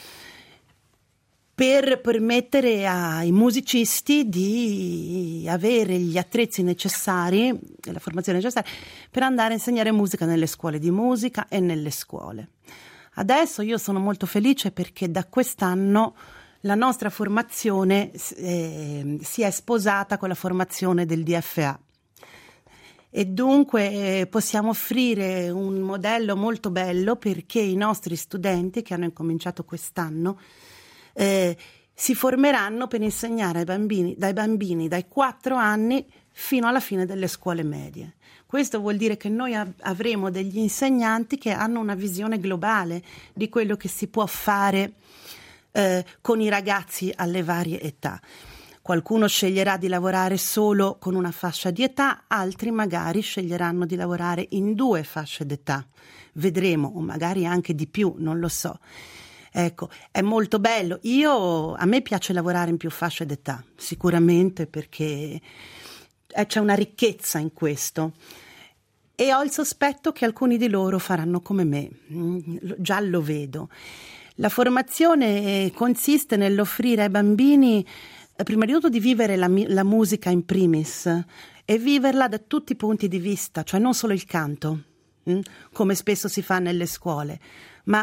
per permettere ai musicisti di avere gli attrezzi necessari e la formazione necessaria per andare a insegnare musica nelle scuole di musica e nelle scuole. Adesso io sono molto felice perché da quest'anno la nostra formazione si è sposata con la formazione del DFA e dunque possiamo offrire un modello molto bello perché i nostri studenti che hanno incominciato quest'anno si formeranno per insegnare dai bambini dai 4 anni fino alla fine delle scuole medie. Questo vuol dire che noi avremo degli insegnanti che hanno una visione globale di quello che si può fare con i ragazzi alle varie età. Qualcuno sceglierà di lavorare solo con una fascia di età, altri magari sceglieranno di lavorare in 2 fasce d'età. Vedremo, o magari anche di più, non lo so. Ecco, è molto bello. A me piace lavorare in più fasce d'età, sicuramente, perché c'è una ricchezza in questo. E ho il sospetto che alcuni di loro faranno come me, già lo vedo. La formazione consiste nell'offrire ai bambini, prima di tutto, di vivere la musica in primis e viverla da tutti i punti di vista, cioè non solo il canto, come spesso si fa nelle scuole, ma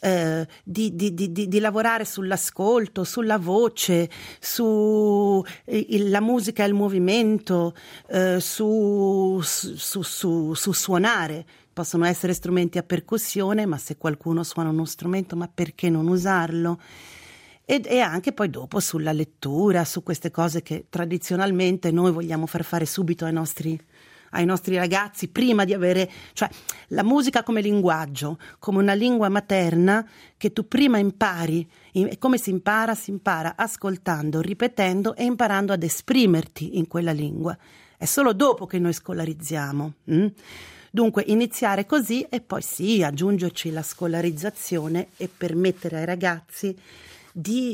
di lavorare sull'ascolto, sulla voce, su la musica e il movimento, su suonare. Possono essere strumenti a percussione, ma se qualcuno suona uno strumento, ma perché non usarlo? E anche poi dopo sulla lettura, su queste cose che tradizionalmente noi vogliamo far fare subito ai nostri ragazzi prima di avere, cioè la musica come linguaggio, come una lingua materna che tu prima impari. Come si impara? Si impara ascoltando, ripetendo e imparando ad esprimerti in quella lingua. È solo dopo che noi scolarizziamo. Dunque iniziare così e poi sì, aggiungerci la scolarizzazione e permettere ai ragazzi di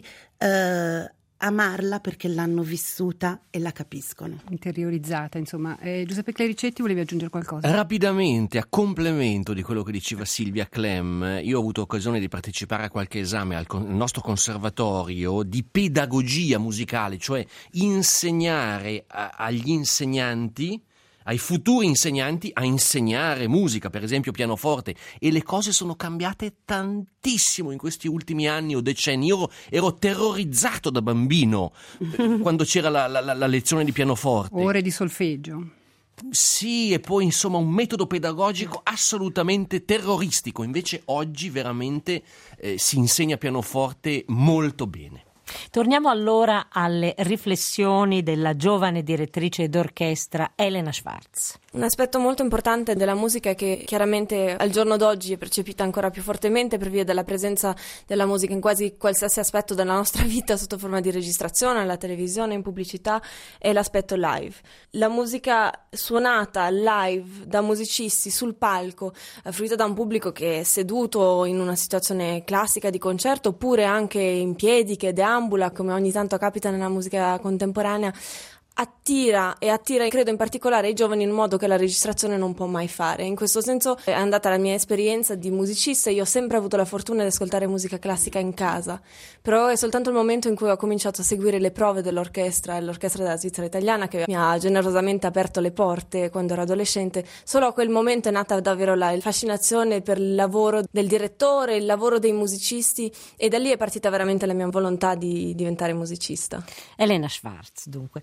amarla perché l'hanno vissuta e la capiscono. Interiorizzata, insomma. Giuseppe Clericetti, volevi aggiungere qualcosa? Rapidamente, a complemento di quello che diceva Silvia Clem, io ho avuto occasione di partecipare a qualche esame al nostro conservatorio di pedagogia musicale, cioè insegnare agli insegnanti, ai futuri insegnanti, a insegnare musica, per esempio pianoforte, e le cose sono cambiate tantissimo in questi ultimi anni o decenni. Io ero terrorizzato da bambino quando c'era la lezione di pianoforte. Ore di solfeggio. Sì, e poi insomma un metodo pedagogico assolutamente terroristico. Invece oggi veramente si insegna pianoforte molto bene. Torniamo allora alle riflessioni della giovane direttrice d'orchestra Elena Schwartz. Un aspetto molto importante della musica che chiaramente al giorno d'oggi è percepita ancora più fortemente per via della presenza della musica in quasi qualsiasi aspetto della nostra vita sotto forma di registrazione, alla televisione, in pubblicità, è l'aspetto live. La musica suonata live da musicisti sul palco, fruita da un pubblico che è seduto in una situazione classica di concerto oppure anche in piedi, che deambula, come ogni tanto capita nella musica contemporanea, attira credo in particolare i giovani in un modo che la registrazione non può mai fare. In questo senso è andata la mia esperienza di musicista. Io ho sempre avuto la fortuna di ascoltare musica classica in casa, però è soltanto il momento in cui ho cominciato a seguire le prove l'orchestra della Svizzera Italiana, che mi ha generosamente aperto le porte quando ero adolescente. Solo a quel momento è nata davvero la fascinazione per il lavoro del direttore, il lavoro dei musicisti, e da lì è partita veramente la mia volontà di diventare musicista. Elena Schwartz, dunque.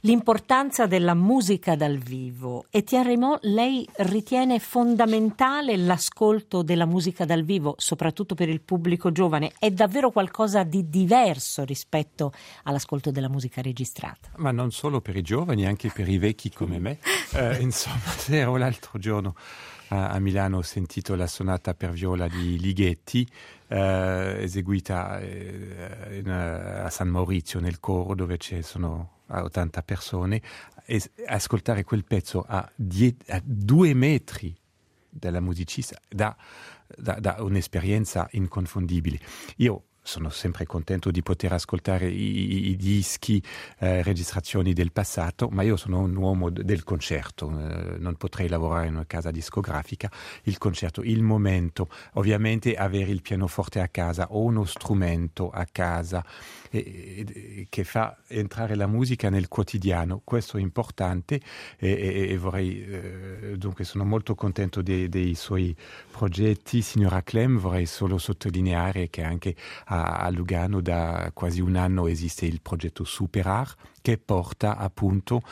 l'importanza della musica dal vivo. Etienne Reymond, lei ritiene fondamentale l'ascolto della musica dal vivo, soprattutto per il pubblico giovane? È davvero qualcosa di diverso rispetto all'ascolto della musica registrata? Ma non solo per i giovani, anche per i vecchi come me. Insomma, ero l'altro giorno a Milano, ho sentito la sonata per viola di Ligeti, eseguita a San Maurizio nel coro, dove sono 80 persone, e ascoltare quel pezzo a 2 metri dalla musicista dà un'esperienza inconfondibile. Io sono sempre contento di poter ascoltare i dischi, registrazioni del passato, ma io sono un uomo del concerto, non potrei lavorare in una casa discografica. Il concerto, il momento, ovviamente avere il pianoforte a casa o uno strumento a casa che fa entrare la musica nel quotidiano, questo è importante, e vorrei, dunque sono molto contento dei suoi progetti, signora Clem. Vorrei solo sottolineare che anche a Lugano da quasi un anno esiste il progetto Superar, che porta appunto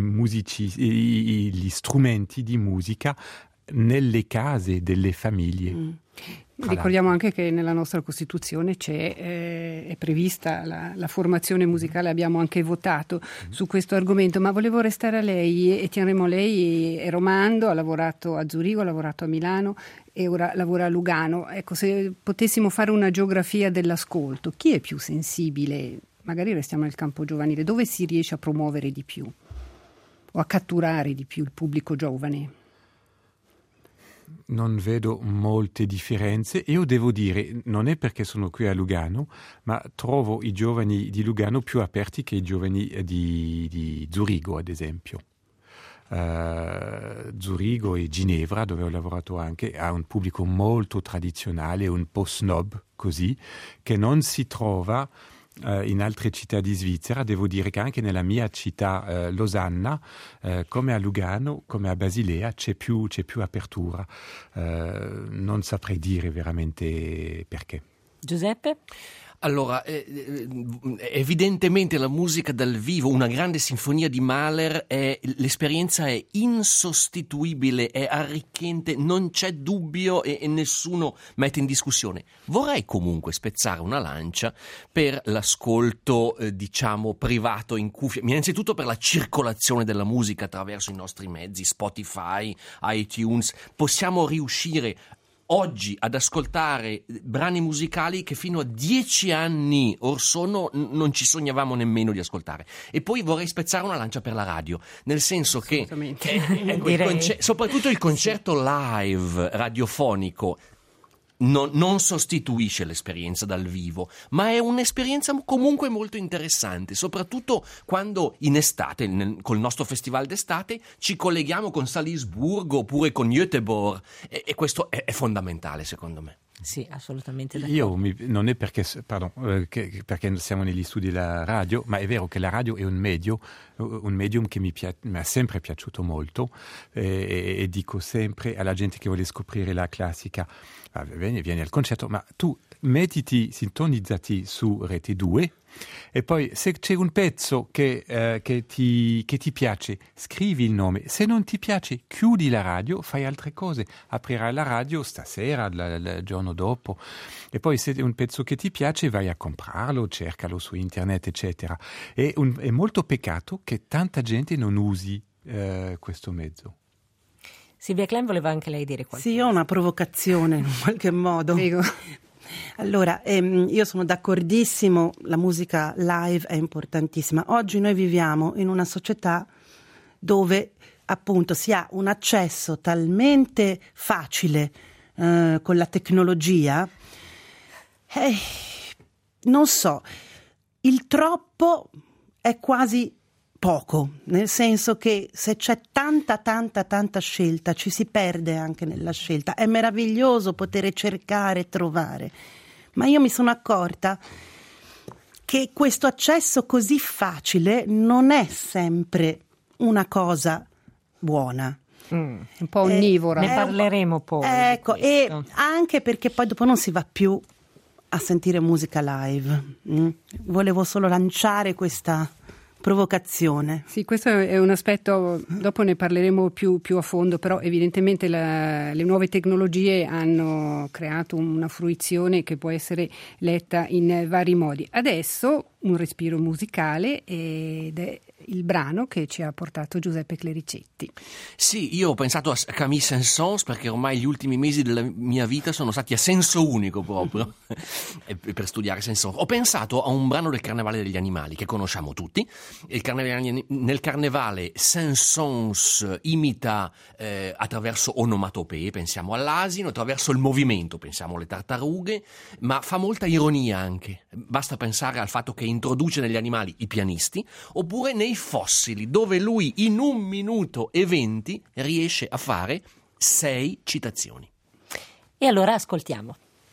gli strumenti di musica nelle case delle famiglie. Ricordiamo anche che nella nostra Costituzione è prevista la formazione musicale, abbiamo anche votato su questo argomento, ma volevo restare a lei. Etienne Reymond, lei è romando, ha lavorato a Zurigo, ha lavorato a Milano e ora lavora a Lugano. Ecco, se potessimo fare una geografia dell'ascolto, chi è più sensibile? Magari restiamo nel campo giovanile, dove si riesce a promuovere di più o a catturare di più il pubblico giovane? Non vedo molte differenze. Io devo dire, non è perché sono qui a Lugano, ma trovo i giovani di Lugano più aperti che i giovani di Zurigo, ad esempio. Zurigo e Ginevra, dove ho lavorato anche, ha un pubblico molto tradizionale, un po' snob, così, che non si trova in altre città di Svizzera. Devo dire che anche nella mia città, Losanna, come a Lugano, come a Basilea, c'è più apertura. Non saprei dire veramente perché. Giuseppe? Allora, evidentemente la musica dal vivo, una grande sinfonia di Mahler, l'esperienza è insostituibile, è arricchente, non c'è dubbio e nessuno mette in discussione. Vorrei comunque spezzare una lancia per l'ascolto, diciamo, privato in cuffia, innanzitutto per la circolazione della musica attraverso i nostri mezzi, Spotify, iTunes. Possiamo riuscire oggi ad ascoltare brani musicali che fino a 10 anni or sono non ci sognavamo nemmeno di ascoltare. E poi vorrei spezzare una lancia per la radio, nel senso che soprattutto il concerto live radiofonico non sostituisce l'esperienza dal vivo, ma è un'esperienza comunque molto interessante, soprattutto quando in estate, col nostro festival d'estate, ci colleghiamo con Salisburgo oppure con Göteborg, e questo è fondamentale secondo me. Sì, assolutamente d'accordo. Non è perché siamo negli studi della radio, ma è vero che la radio è un medium che mi è sempre piaciuto molto, e dico sempre alla gente che vuole scoprire la classica: vieni al concerto, ma tu sintonizzati su Rete 2, e poi se c'è un pezzo che ti piace, scrivi il nome. Se non ti piace, chiudi la radio, fai altre cose, aprirai la radio stasera, il giorno dopo, e poi se è un pezzo che ti piace vai a comprarlo, cercalo su internet, eccetera. È molto peccato che tanta gente non usi questo mezzo. Silvia Clem voleva anche lei dire qualcosa. Sì, ho una provocazione in qualche modo. Prego. Allora, io sono d'accordissimo, la musica live è importantissima. Oggi noi viviamo in una società dove appunto si ha un accesso talmente facile con la tecnologia, non so, il troppo è quasi poco, nel senso che se c'è tanta scelta ci si perde anche nella scelta. È meraviglioso poter cercare e trovare, ma io mi sono accorta che questo accesso così facile non è sempre una cosa buona. Un po' onnivora. Ne parleremo poi. Ecco, e anche perché poi dopo non si va più a sentire musica live. Volevo solo lanciare questa provocazione. Sì, questo è un aspetto, dopo ne parleremo più a fondo, però evidentemente le nuove tecnologie hanno creato una fruizione che può essere letta in vari modi. Adesso un respiro musicale ed è il brano che ci ha portato Giuseppe Clericetti. Sì, io ho pensato a Camille Saint-Saëns perché ormai gli ultimi mesi della mia vita sono stati a senso unico proprio per studiare Saint-Saëns. Ho pensato a un brano del Carnevale degli Animali che conosciamo tutti. Nel Carnevale Saint-Saëns imita attraverso onomatopee, pensiamo all'asino, attraverso il movimento, pensiamo alle tartarughe, ma fa molta ironia anche. Basta pensare al fatto che introduce negli animali i pianisti, oppure nei fossili, dove lui in 1 minuto e 20 riesce a fare 6 citazioni. E allora ascoltiamo.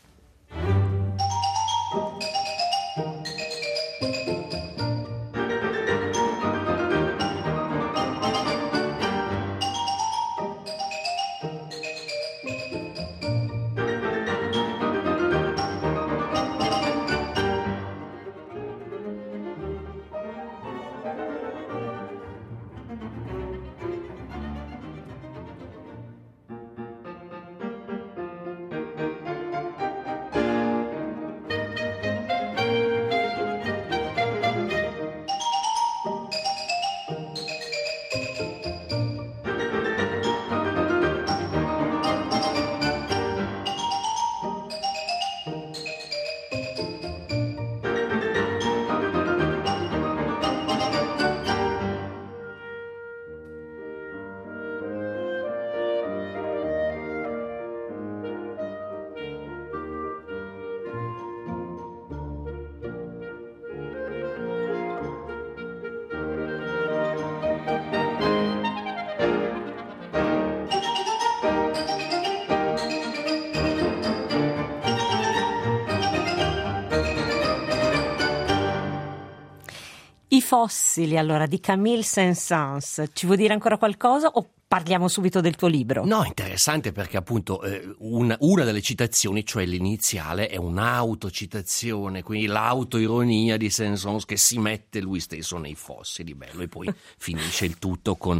I fossili, allora, di Camille Saint-Saëns, ci vuoi dire ancora qualcosa o parliamo subito del tuo libro? No, interessante perché appunto una delle citazioni, cioè l'iniziale, è un'autocitazione, quindi l'autoironia di Saint-Saëns che si mette lui stesso nei fossili, bello, e poi finisce il tutto con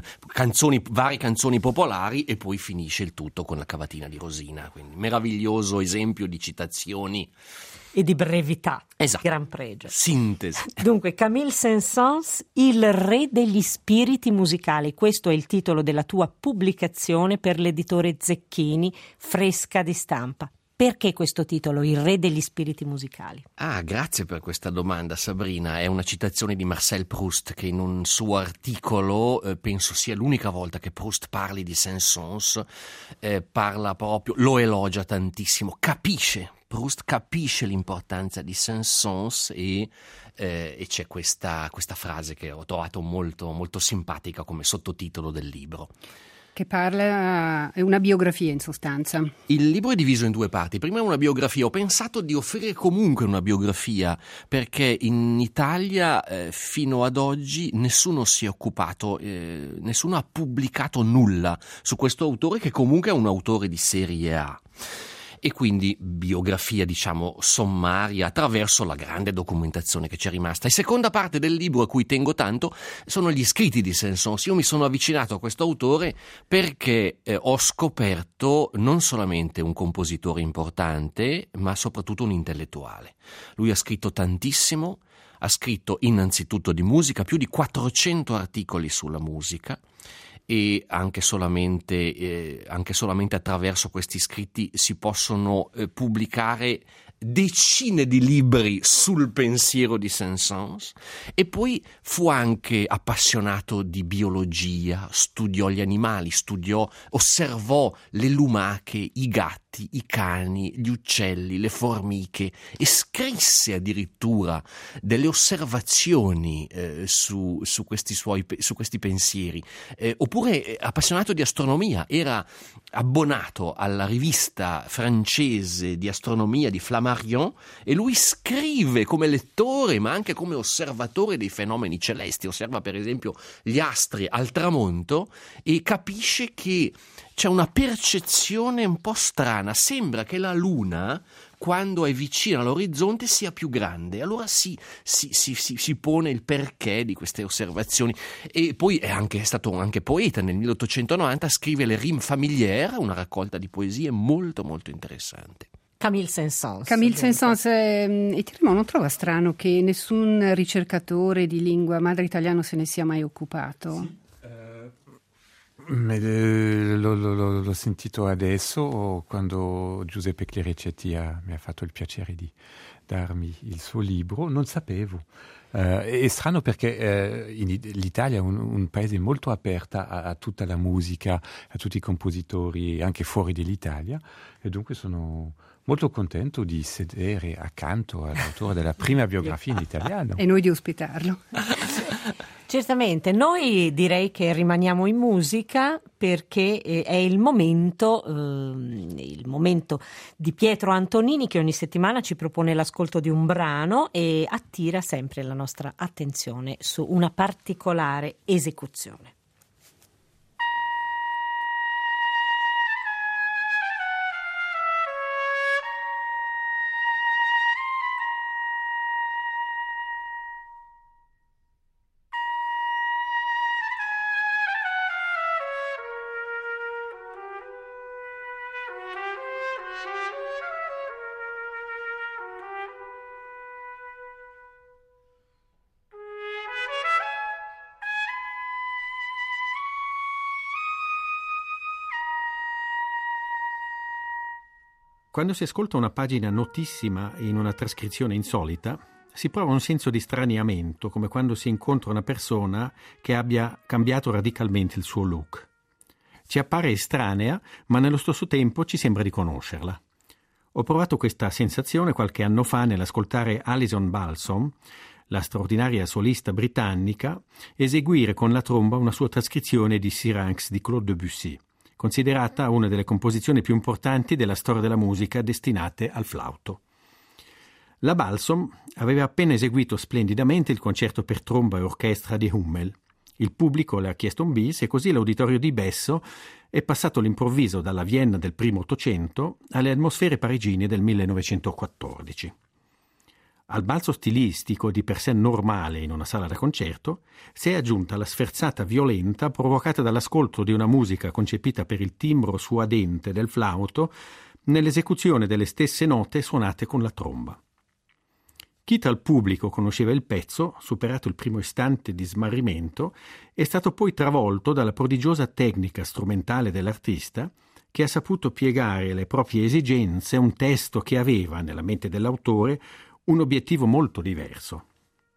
varie canzoni popolari e poi finisce il tutto con la cavatina di Rosina, quindi meraviglioso esempio di citazioni. E di brevità, esatto. Gran pregio. Sintesi. Dunque, Camille Saint-Saëns, il re degli spiriti musicali. Questo è il titolo della tua pubblicazione per l'editore Zecchini, fresca di stampa. Perché questo titolo, il re degli spiriti musicali? Grazie per questa domanda, Sabrina. È una citazione di Marcel Proust che in un suo articolo, penso sia l'unica volta che Proust parli di Saint-Saëns, parla proprio, lo elogia tantissimo, Proust capisce l'importanza di Saint-Saëns e c'è questa frase che ho trovato molto, molto simpatica come sottotitolo del libro. Che parla, è una biografia in sostanza. Il libro è diviso in 2 parti. Prima è una biografia. Ho pensato di offrire comunque una biografia perché in Italia fino ad oggi nessuno si è occupato, nessuno ha pubblicato nulla su questo autore che comunque è un autore di serie A. E quindi biografia, diciamo, sommaria attraverso la grande documentazione che c'è rimasta. E seconda parte del libro a cui tengo tanto sono gli scritti di Saint-Saëns. Io mi sono avvicinato a questo autore perché ho scoperto non solamente un compositore importante, ma soprattutto un intellettuale. Lui ha scritto tantissimo, ha scritto innanzitutto di musica, più di 400 articoli sulla musica, e anche solamente attraverso questi scritti si possono pubblicare decine di libri sul pensiero di Saint-Saëns. E poi fu anche appassionato di biologia, studiò gli animali, osservò le lumache, i gatti, i cani, gli uccelli, le formiche e scrisse addirittura delle osservazioni su questi pensieri. Oppure appassionato di astronomia, era abbonato alla rivista francese di astronomia di Flammarion e lui scrive come lettore ma anche come osservatore dei fenomeni celesti. Osserva per esempio gli astri al tramonto e capisce che c'è una percezione un po' strana. Sembra che la Luna, quando è vicino all'orizzonte sia più grande. Allora si pone il perché di queste osservazioni. E poi è stato anche poeta. Nel 1890 scrive Le Rimes familières, una raccolta di poesie molto molto interessante. Camille Saint-Saëns. E Tirimo non trova strano che nessun ricercatore di lingua madre italiano se ne sia mai occupato? L'ho sentito adesso, quando Giuseppe Clericetti mi ha fatto il piacere di darmi il suo libro. Non sapevo. È strano perché l'Italia è un paese molto aperto a tutta la musica, a tutti i compositori, anche fuori dell'Italia, e dunque sono molto contento di sedere accanto all'autore della prima biografia in italiano. E noi di ospitarlo. Certamente, noi direi che rimaniamo in musica perché è il momento di Pietro Antonini, che ogni settimana ci propone l'ascolto di un brano e attira sempre la nostra attenzione su una particolare esecuzione. Quando si ascolta una pagina notissima in una trascrizione insolita, si prova un senso di straniamento, come quando si incontra una persona che abbia cambiato radicalmente il suo look. Ci appare estranea, ma nello stesso tempo ci sembra di conoscerla. Ho provato questa sensazione qualche anno fa nell'ascoltare Alison Balsom, la straordinaria solista britannica, eseguire con la tromba una sua trascrizione di Syrinx di Claude Debussy, considerata una delle composizioni più importanti della storia della musica destinate al flauto. La Balsom aveva appena eseguito splendidamente il concerto per tromba e orchestra di Hummel. Il pubblico le ha chiesto un bis e così l'auditorio di Besso è passato all'improvviso dalla Vienna del primo Ottocento alle atmosfere parigine del 1914. Al balzo stilistico di per sé normale in una sala da concerto si è aggiunta la sferzata violenta provocata dall'ascolto di una musica concepita per il timbro suadente del flauto nell'esecuzione delle stesse note suonate con la tromba. Chi tra il pubblico conosceva il pezzo, superato il primo istante di smarrimento, è stato poi travolto dalla prodigiosa tecnica strumentale dell'artista, che ha saputo piegare alle proprie esigenze un testo che aveva, nella mente dell'autore, un obiettivo molto diverso.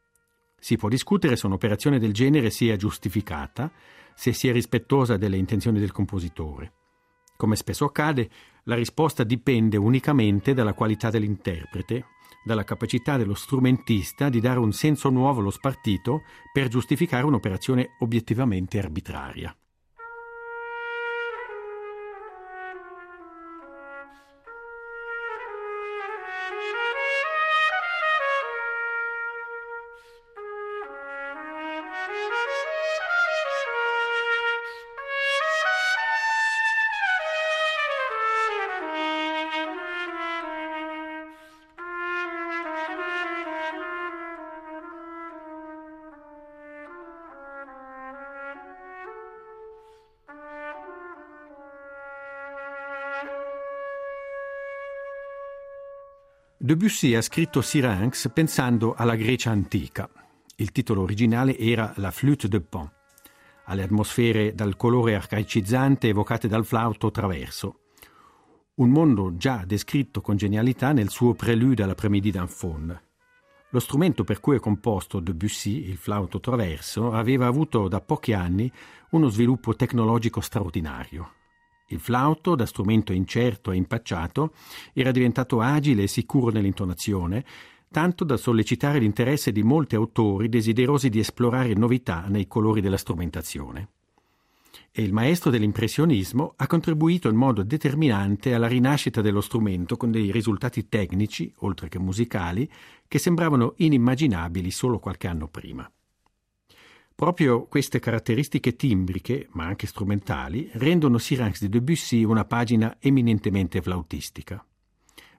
Si può discutere se un'operazione del genere sia giustificata, se sia rispettosa delle intenzioni del compositore. Come spesso accade, la risposta dipende unicamente dalla qualità dell'interprete, dalla capacità dello strumentista di dare un senso nuovo allo spartito per giustificare un'operazione obiettivamente arbitraria. Debussy ha scritto Syrinx pensando alla Grecia antica. Il titolo originale era La Flûte de Pan, alle atmosfere dal colore arcaicizzante evocate dal flauto traverso. Un mondo già descritto con genialità nel suo Prélude alla Prémidi d'un Faune. Lo strumento per cui è composto Debussy, il flauto traverso, aveva avuto da pochi anni uno sviluppo tecnologico straordinario. Il flauto, da strumento incerto e impacciato, era diventato agile e sicuro nell'intonazione, tanto da sollecitare l'interesse di molti autori desiderosi di esplorare novità nei colori della strumentazione. E il maestro dell'impressionismo ha contribuito in modo determinante alla rinascita dello strumento con dei risultati tecnici, oltre che musicali, che sembravano inimmaginabili solo qualche anno prima. Proprio queste caratteristiche timbriche, ma anche strumentali, rendono Syrinx di Debussy una pagina eminentemente flautistica.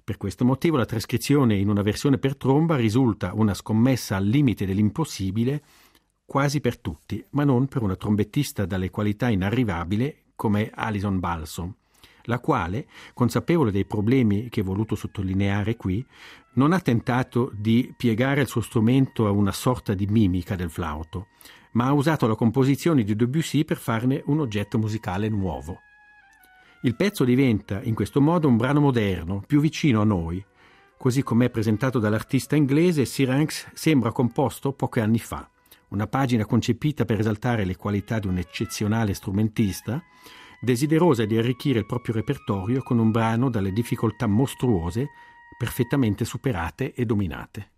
Per questo motivo la trascrizione in una versione per tromba risulta una scommessa al limite dell'impossibile quasi per tutti, ma non per una trombettista dalle qualità inarrivabili come Alison Balsom, la quale, consapevole dei problemi che ho voluto sottolineare qui, non ha tentato di piegare il suo strumento a una sorta di mimica del flauto, ma ha usato la composizione di Debussy per farne un oggetto musicale nuovo. Il pezzo diventa in questo modo un brano moderno, più vicino a noi. Così com'è presentato dall'artista inglese, Syrinx sembra composto pochi anni fa. Una pagina concepita per esaltare le qualità di un eccezionale strumentista, desiderosa di arricchire il proprio repertorio con un brano dalle difficoltà mostruose, perfettamente superate e dominate.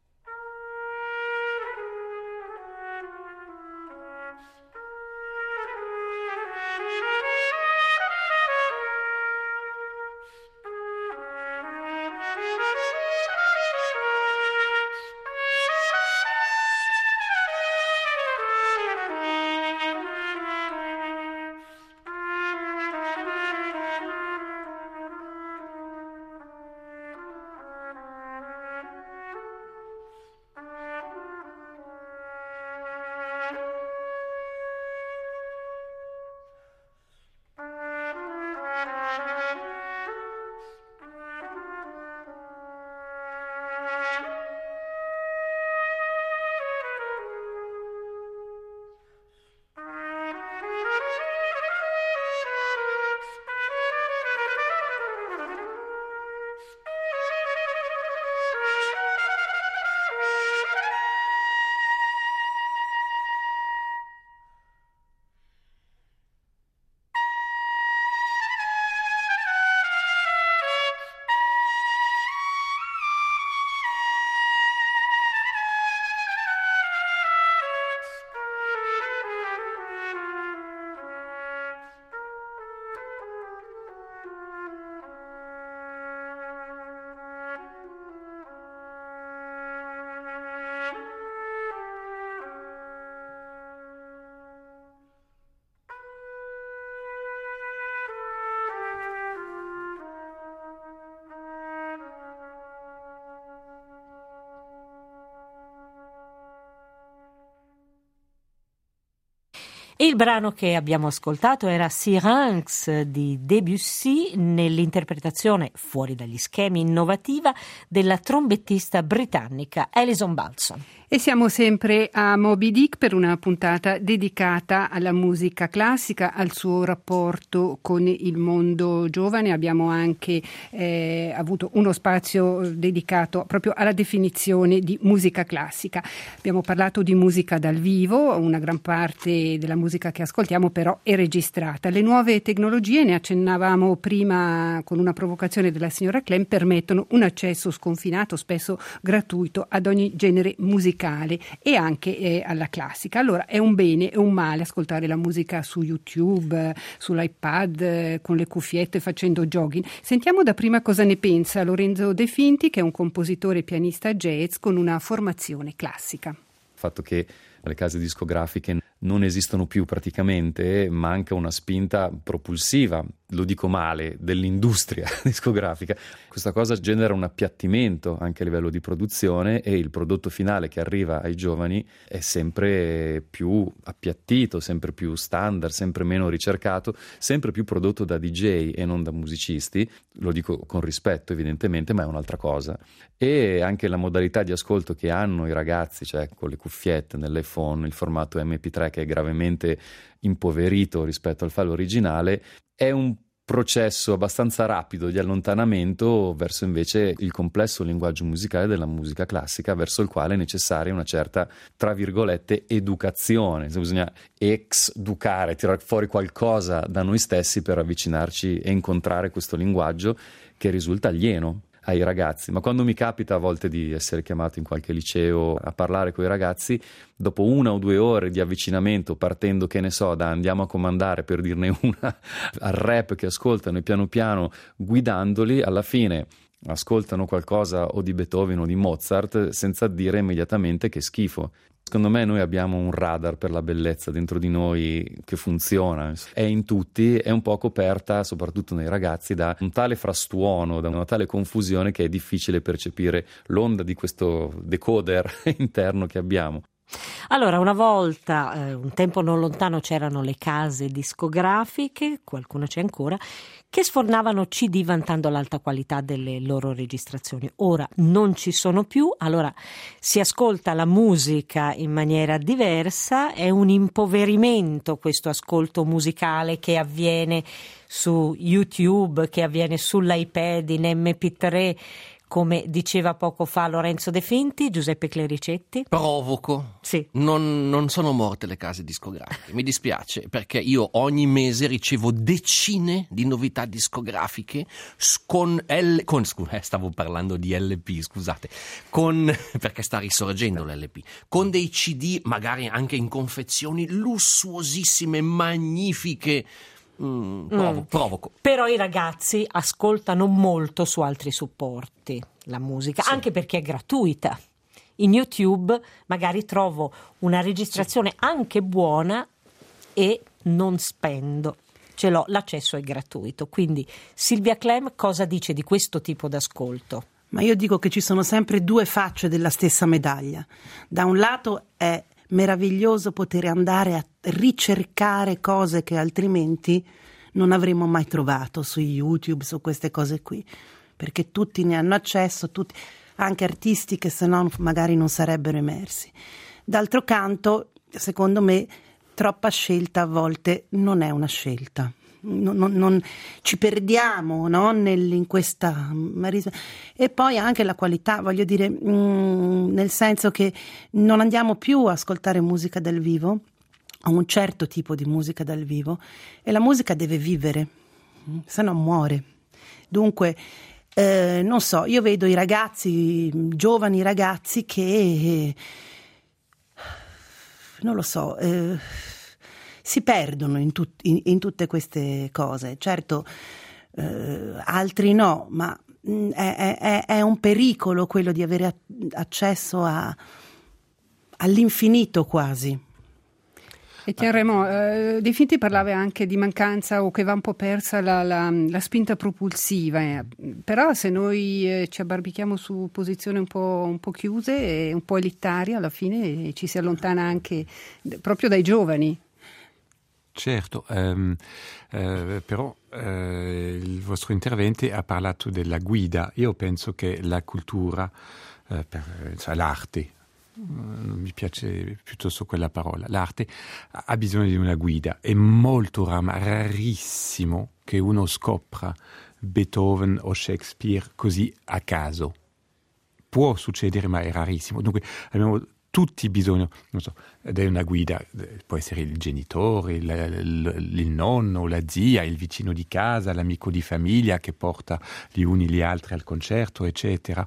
Il brano che abbiamo ascoltato era Syrinx di Debussy nell'interpretazione fuori dagli schemi innovativa della trombettista britannica Alison Balsom. E siamo sempre a Moby Dick per una puntata dedicata alla musica classica, al suo rapporto con il mondo giovane. Abbiamo anche avuto uno spazio dedicato proprio alla definizione di musica classica. Abbiamo parlato di musica dal vivo, una gran parte della musica che ascoltiamo però è registrata. Le nuove tecnologie, ne accennavamo prima con una provocazione della signora Clem, permettono un accesso sconfinato, spesso gratuito, ad ogni genere musicale e anche alla classica. Allora è un bene e un male ascoltare la musica su YouTube, sull'iPad, con le cuffiette, facendo jogging. Sentiamo da prima cosa ne pensa Lorenzo De Finti, che è un compositore e pianista jazz con una formazione classica. Il fatto che le case discografiche non esistono più praticamente, manca una spinta propulsiva, lo dico male, dell'industria discografica. Questa cosa genera un appiattimento anche a livello di produzione e il prodotto finale che arriva ai giovani è sempre più appiattito, sempre più standard, sempre meno ricercato, sempre più prodotto da DJ e non da musicisti. Lo dico con rispetto evidentemente, ma è un'altra cosa. E anche la modalità di ascolto che hanno i ragazzi, cioè con le cuffiette nell'iPhone, il formato MP3 che è gravemente impoverito rispetto al file originale, è un processo abbastanza rapido di allontanamento verso invece il complesso linguaggio musicale della musica classica, verso il quale è necessaria una certa, tra virgolette, educazione. Bisogna educare, tirare fuori qualcosa da noi stessi per avvicinarci e incontrare questo linguaggio che risulta alieno ai ragazzi. Ma quando mi capita a volte di essere chiamato in qualche liceo a parlare con i ragazzi, dopo 1 o 2 ore di avvicinamento, partendo, che ne so, da Andiamo a comandare, per dirne una, al rap che ascoltano e piano piano guidandoli, alla fine ascoltano qualcosa o di Beethoven o di Mozart senza dire immediatamente che schifo. Secondo me noi abbiamo un radar per la bellezza dentro di noi che funziona, è in tutti, è un po' coperta soprattutto nei ragazzi da un tale frastuono, da una tale confusione che è difficile percepire l'onda di questo decoder interno che abbiamo. Allora, una volta, un tempo non lontano, c'erano le case discografiche, qualcuna c'è ancora, che sfornavano CD vantando l'alta qualità delle loro registrazioni. Ora non ci sono più, allora si ascolta la musica in maniera diversa, è un impoverimento questo ascolto musicale che avviene su YouTube, che avviene sull'iPad, in MP3, come diceva poco fa Lorenzo De Finti. Giuseppe Clericetti? Provoco. Sì. Non sono morte le case discografiche, mi dispiace, perché io ogni mese ricevo decine di novità discografiche stavo parlando di LP, scusate, perché sta risorgendo l'LP, con dei CD magari anche in confezioni lussuosissime, magnifiche. Provoco. Però i ragazzi ascoltano molto su altri supporti la musica, sì, anche perché è gratuita. In YouTube magari trovo una registrazione anche buona e non spendo. Ce l'ho, l'accesso è gratuito. Quindi Silvia Clem cosa dice di questo tipo d'ascolto? Ma io dico che ci sono sempre due facce della stessa medaglia. Da un lato è meraviglioso poter andare a ricercare cose che altrimenti non avremmo mai trovato su YouTube, su queste cose qui, perché tutti ne hanno accesso, tutti, anche artisti che se no magari non sarebbero emersi. D'altro canto, secondo me, troppa scelta a volte non è una scelta. Non ci perdiamo, no? In questa, e poi anche la qualità, voglio dire, nel senso che non andiamo più a ascoltare musica dal vivo, un certo tipo di musica dal vivo, e la musica deve vivere, se no muore. Dunque non so, io vedo i ragazzi, giovani ragazzi che non lo so, si perdono in tutte queste cose. Certo, altri no, ma è un pericolo quello di avere accesso all'infinito quasi. Etienne Raymond, De Finti parlava anche di mancanza o che va un po' persa la spinta propulsiva, però se noi ci abbarbichiamo su posizioni un po' chiuse e un po' elitarie, alla fine ci si allontana anche proprio dai giovani. Certo, però il vostro intervento ha parlato della guida. Io penso che la cultura, cioè l'arte, mi piace piuttosto quella parola, l'arte ha bisogno di una guida. È molto rarissimo che uno scopra Beethoven o Shakespeare così a caso. Può succedere, ma è rarissimo. Dunque abbiamo tutti bisogno, non so, di una guida, può essere il genitore, il nonno, la zia, il vicino di casa, l'amico di famiglia che porta gli uni gli altri al concerto, eccetera.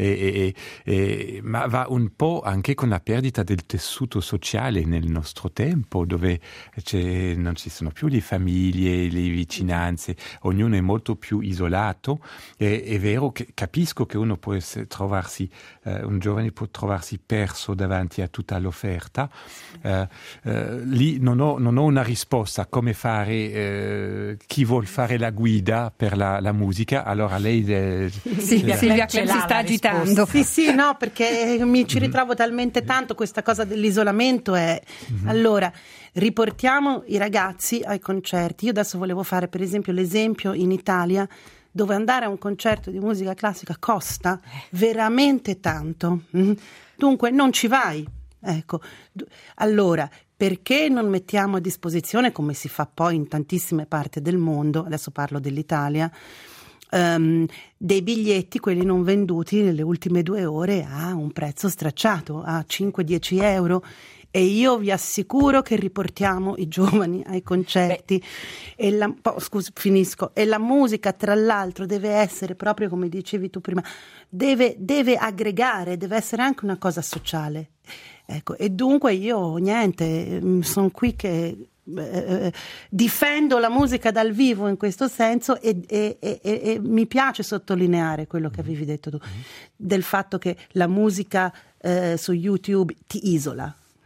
Ma va un po' anche con la perdita del tessuto sociale nel nostro tempo, dove non ci sono più le famiglie, le vicinanze, ognuno è molto più isolato. È vero che capisco che uno può trovarsi, un giovane può trovarsi perso davanti a tutta l'offerta. Lì non ho una risposta come chi vuol fare la guida per la musica. Allora lei Silvia si sta agitando. Sì, no, perché ci ritrovo talmente tanto. Questa cosa dell'isolamento è allora riportiamo i ragazzi ai concerti. Io adesso volevo fare per esempio l'esempio in Italia, dove andare a un concerto di musica classica costa veramente tanto. Dunque non ci vai. Ecco, allora perché non mettiamo a disposizione, come si fa poi in tantissime parti del mondo, adesso parlo dell'Italia, dei biglietti, quelli non venduti nelle ultime 2 ore a un prezzo stracciato, a 5-10 euro, e io vi assicuro che riportiamo i giovani ai concerti. E finisco. E la musica, tra l'altro, deve essere, proprio come dicevi tu prima, deve aggregare, deve essere anche una cosa sociale. Ecco, e dunque io sono qui che difendo la musica dal vivo in questo senso, e mi piace sottolineare quello che avevi detto tu, del fatto che la musica su YouTube ti isola.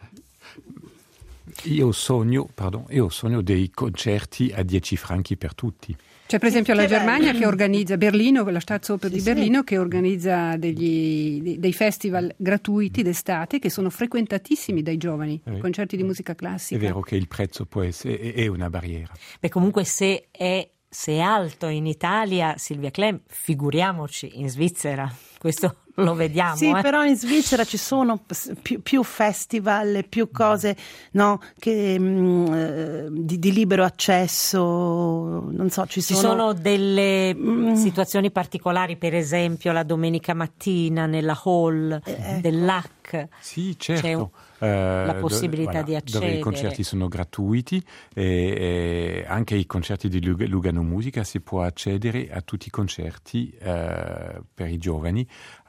Io sogno dei concerti a 10 franchi per tutti. C'è per esempio la Germania che organizza, Berlino, la Staatsoper di Berlino, che organizza dei festival gratuiti d'estate che sono frequentatissimi dai giovani, concerti di musica classica. È vero che il prezzo può essere è una barriera. Beh, comunque se è alto in Italia, Silvia Clem, figuriamoci in Svizzera, questo lo vediamo. Sì, però in Svizzera ci sono più festival, più cose, no, che di libero accesso, non so, ci sono delle situazioni particolari, per esempio la domenica mattina nella hall dell'AC. Sì, certo. C'è la possibilità di accedere. Dove i concerti sono gratuiti e anche i concerti di Lugano Musica si può accedere a tutti i concerti per i giovani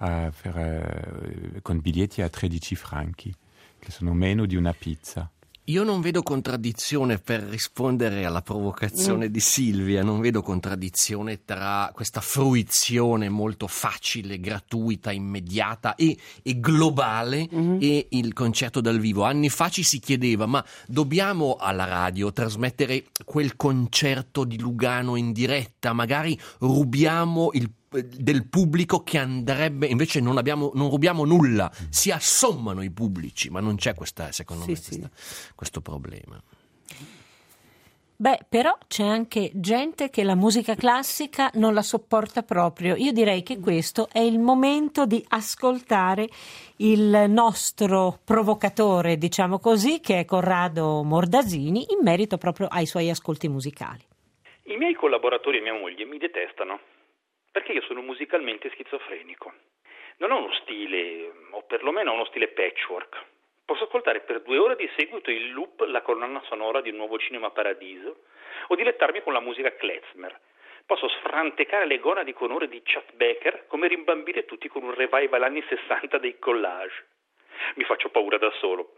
con biglietti a 13 franchi, che sono meno di una pizza. Io non vedo contraddizione, per rispondere alla provocazione di Silvia, non vedo contraddizione tra questa fruizione molto facile, gratuita, immediata e globale e il concerto dal vivo. Anni fa ci si chiedeva, ma dobbiamo alla radio trasmettere quel concerto di Lugano in diretta? Magari rubiamo del pubblico che andrebbe, invece non rubiamo nulla, si assommano i pubblici, ma non c'è questo problema. Beh, però c'è anche gente che la musica classica non la sopporta proprio. Io direi che questo è il momento di ascoltare il nostro provocatore, diciamo così, che è Corrado Mordasini, in merito proprio ai suoi ascolti musicali. I miei collaboratori e mia moglie mi detestano, perché io sono musicalmente schizofrenico. Non ho uno stile, o perlomeno ho uno stile patchwork. Posso ascoltare per 2 ore di seguito in loop la colonna sonora di Un nuovo cinema paradiso, o dilettarmi con la musica klezmer. Posso sfrantecare le gonadi con ore di Chet Baker, come rimbambire tutti con un revival anni 60 dei collage. Mi faccio paura da solo.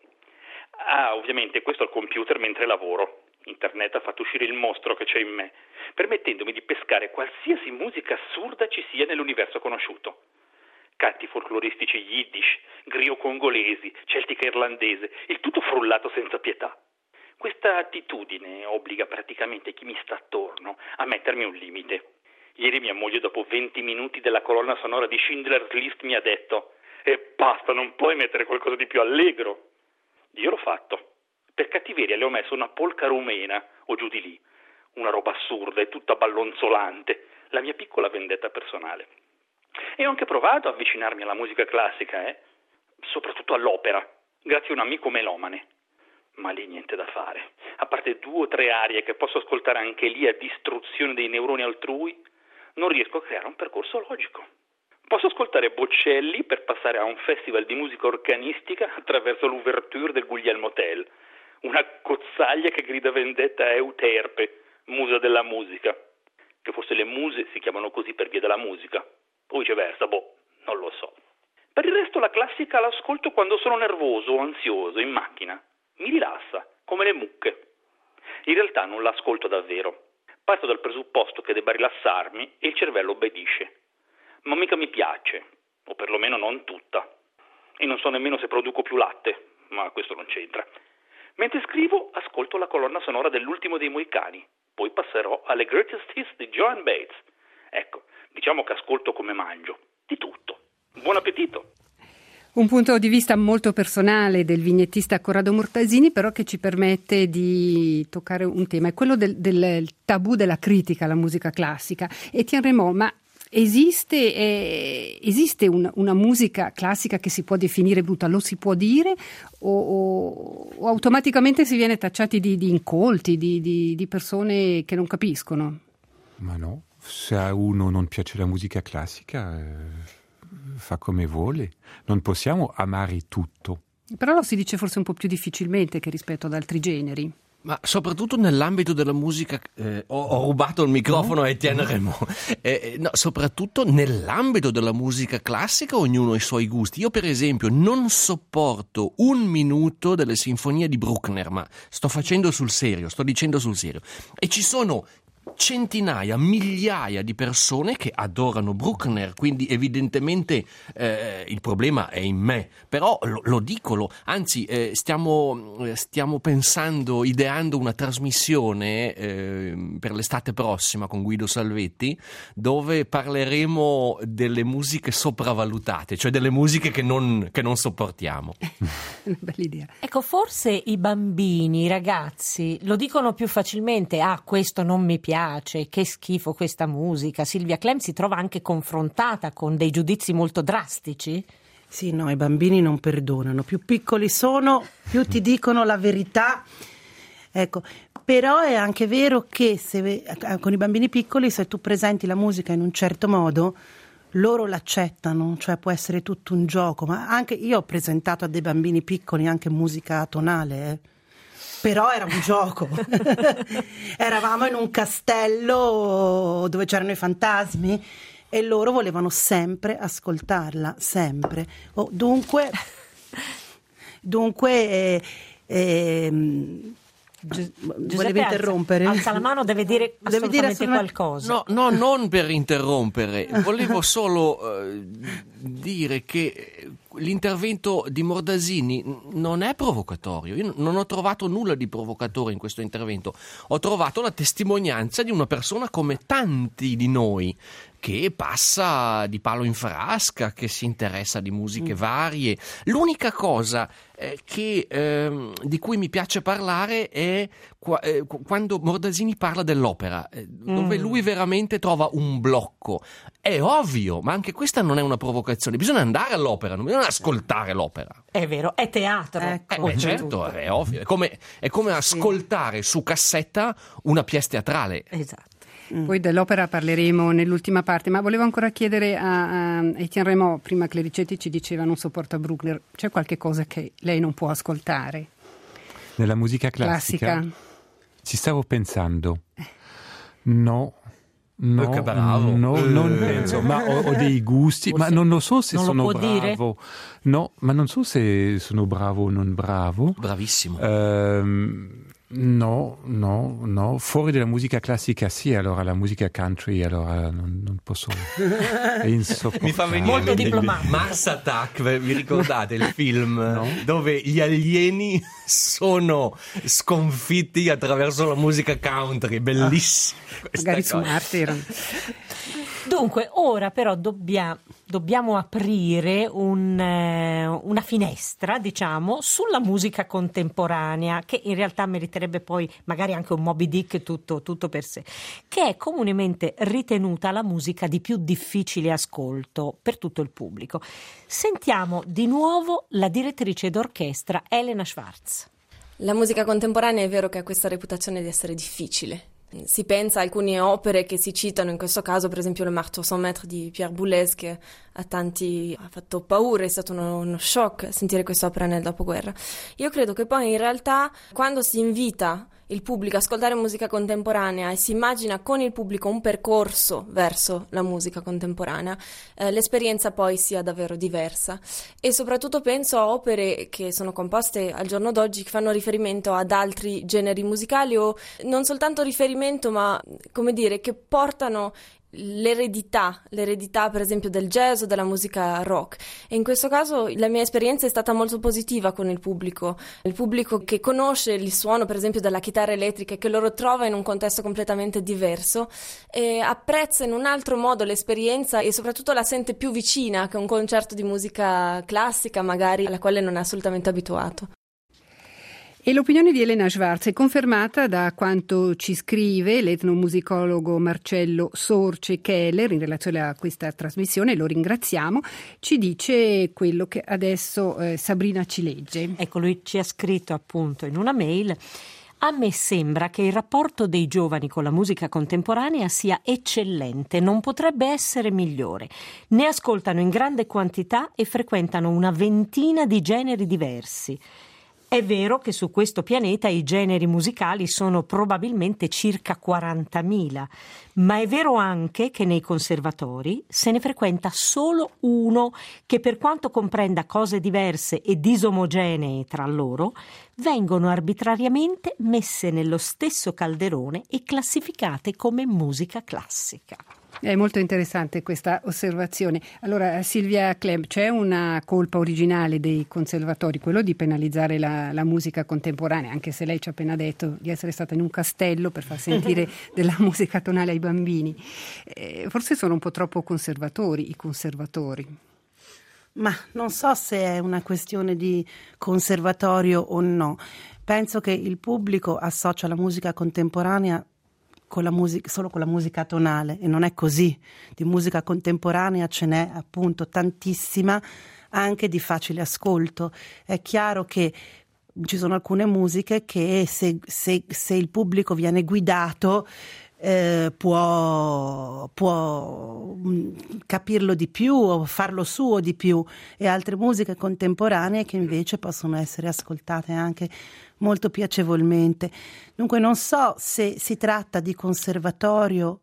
Ovviamente questo al computer mentre lavoro. Internet ha fatto uscire il mostro che c'è in me, permettendomi di pescare qualsiasi musica assurda ci sia nell'universo conosciuto. Canti folcloristici yiddish, griot congolesi, celtica irlandese, il tutto frullato senza pietà. Questa attitudine obbliga praticamente chi mi sta attorno a mettermi un limite. Ieri mia moglie, dopo 20 minuti della colonna sonora di Schindler's List, mi ha detto: e basta, non puoi mettere qualcosa di più allegro? Io l'ho fatto. Per cattiveria le ho messo una polca rumena, o giù di lì. Una roba assurda e tutta ballonzolante. La mia piccola vendetta personale. E ho anche provato a avvicinarmi alla musica classica, soprattutto all'opera, grazie a un amico melomane. Ma lì niente da fare. A parte 2 o 3 arie che posso ascoltare anche lì a distruzione dei neuroni altrui, non riesco a creare un percorso logico. Posso ascoltare Bocelli per passare a un festival di musica organistica attraverso l'ouverture del Guglielmo Tell. Una cozzaglia che grida vendetta a Euterpe, musa della musica. Che forse le muse si chiamano così per via della musica. O viceversa, non lo so. Per il resto la classica l'ascolto quando sono nervoso o ansioso, in macchina. Mi rilassa, come le mucche. In realtà non l'ascolto davvero. Parto dal presupposto che debba rilassarmi e il cervello obbedisce. Ma mica mi piace, o perlomeno non tutta. E non so nemmeno se produco più latte, ma questo non c'entra. Mentre scrivo, ascolto la colonna sonora dell'Ultimo dei Moicani, poi passerò alle Greatest Hits di Joan Baez. Ecco, diciamo che ascolto come mangio, di tutto. Buon appetito! Un punto di vista molto personale del vignettista Corrado Mordasini, però che ci permette di toccare un tema, è quello del tabù della critica alla musica classica. Etienne Reymond, ma esiste una musica classica che si può definire brutta? Lo si può dire o automaticamente si viene tacciati di incolti, di persone che non capiscono? Ma no, se a uno non piace la musica classica fa come vuole, non possiamo amare tutto. Però lo si dice forse un po' più difficilmente che rispetto ad altri generi. Ma soprattutto nell'ambito della musica, ho rubato il microfono a Etienne Reymond, no, soprattutto nell'ambito della musica classica ognuno ha i suoi gusti. Io per esempio non sopporto 1 minuto delle sinfonie di Bruckner, ma sto dicendo sul serio, e ci sono centinaia, migliaia di persone che adorano Bruckner, quindi evidentemente il problema è in me, però lo dico, anzi stiamo pensando, ideando una trasmissione per l'estate prossima con Guido Salvetti, dove parleremo delle musiche sopravvalutate, cioè delle musiche che non sopportiamo. Una bella idea. Ecco, forse i bambini, i ragazzi lo dicono più facilmente: questo non mi piace, che schifo questa musica. Silvia Clem si trova anche confrontata con dei giudizi molto drastici? Sì, no, i bambini non perdonano. Più piccoli sono, più ti dicono la verità. Ecco, però è anche vero che con i bambini piccoli, se tu presenti la musica in un certo modo, loro l'accettano, cioè può essere tutto un gioco. Ma anche io ho presentato a dei bambini piccoli anche musica atonale, però era un gioco. Eravamo in un castello dove c'erano i fantasmi e loro volevano sempre ascoltarla, sempre. Dunque volevi interrompere? Alza la mano, deve dire assolutamente qualcosa. No, non per interrompere, volevo solo dire che l'intervento di Mordasini non è provocatorio. Io non ho trovato nulla di provocatore in questo intervento, ho trovato la testimonianza di una persona come tanti di noi, che passa di palo in frasca, che si interessa di musiche varie. L'unica cosa di cui mi piace parlare è quando Mordasini parla dell'opera, dove lui veramente trova un blocco. È ovvio, ma anche questa non è una provocazione. Bisogna andare all'opera, non bisogna ascoltare l'opera. È vero, è teatro. Ecco, certo, è ovvio. È come ascoltare su cassetta una pièce teatrale. Esatto. Poi dell'opera parleremo nell'ultima parte, ma volevo ancora chiedere a Etienne Raymond, prima Clericetti ci diceva non sopporta Bruckner, c'è qualche cosa che lei non può ascoltare? Nella musica classica? Ci stavo pensando. No, che bravo. Non penso, ma ho dei gusti, ma non lo so se sono bravo. Dire? No, ma non so se sono bravo o non bravo. Bravissimo. No, fuori dalla musica classica sì, allora la musica country allora non posso, è insopportabile. Mi fa venire molto diplomatico. Mars Attack, vi ricordate il film dove gli alieni sono sconfitti attraverso la musica country, bellissimo. Magari su Marte erano. Dunque, ora però dobbiamo aprire una finestra, diciamo, sulla musica contemporanea, che in realtà meriterebbe poi magari anche un Moby Dick tutto per sé, che è comunemente ritenuta la musica di più difficile ascolto per tutto il pubblico. Sentiamo di nuovo la direttrice d'orchestra Elena Schwartz. La musica contemporanea è vero che ha questa reputazione di essere difficile. Si pensa a alcune opere che si citano, in questo caso per esempio le Martyrs sans maître di Pierre Boulez, che a tanti ha fatto paura, è stato uno shock sentire quest'opera nel dopoguerra. Io credo che poi in realtà quando si invita il pubblico a ascoltare musica contemporanea e si immagina con il pubblico un percorso verso la musica contemporanea, l'esperienza poi sia davvero diversa. E soprattutto penso a opere che sono composte al giorno d'oggi, che fanno riferimento ad altri generi musicali, o non soltanto riferimento, ma come dire, che portano l'eredità per esempio del jazz o della musica rock. E in questo caso la mia esperienza è stata molto positiva con il pubblico che conosce il suono per esempio della chitarra elettrica e che loro trova in un contesto completamente diverso e apprezza in un altro modo l'esperienza e soprattutto la sente più vicina che un concerto di musica classica magari alla quale non è assolutamente abituato. E l'opinione di Elena Schwartz è confermata da quanto ci scrive l'etnomusicologo Marcello Sorce Keller in relazione a questa trasmissione, lo ringraziamo, ci dice quello che adesso Sabrina ci legge. Ecco, lui ci ha scritto appunto in una mail: a me sembra che il rapporto dei giovani con la musica contemporanea sia eccellente, non potrebbe essere migliore. Ne ascoltano in grande quantità e frequentano una ventina di generi diversi. È vero che su questo pianeta i generi musicali sono probabilmente circa 40.000, ma è vero anche che nei conservatori se ne frequenta solo uno che, per quanto comprenda cose diverse e disomogenee tra loro, vengono arbitrariamente messe nello stesso calderone e classificate come musica classica. È molto interessante questa osservazione. Allora, Silvia Clem, c'è una colpa originale dei conservatori, quello di penalizzare la musica contemporanea, anche se lei ci ha appena detto di essere stata in un castello per far sentire della musica tonale ai bambini. Forse sono un po' troppo conservatori i conservatori. Ma non so se è una questione di conservatorio o no. Penso che il pubblico associa la musica contemporanea solo con la musica tonale, e non è così. Di musica contemporanea ce n'è appunto tantissima, anche di facile ascolto. È chiaro che ci sono alcune musiche che se il pubblico viene guidato può capirlo di più o farlo suo di più, e altre musiche contemporanee che invece possono essere ascoltate anche molto piacevolmente. Dunque non so se si tratta di conservatorio,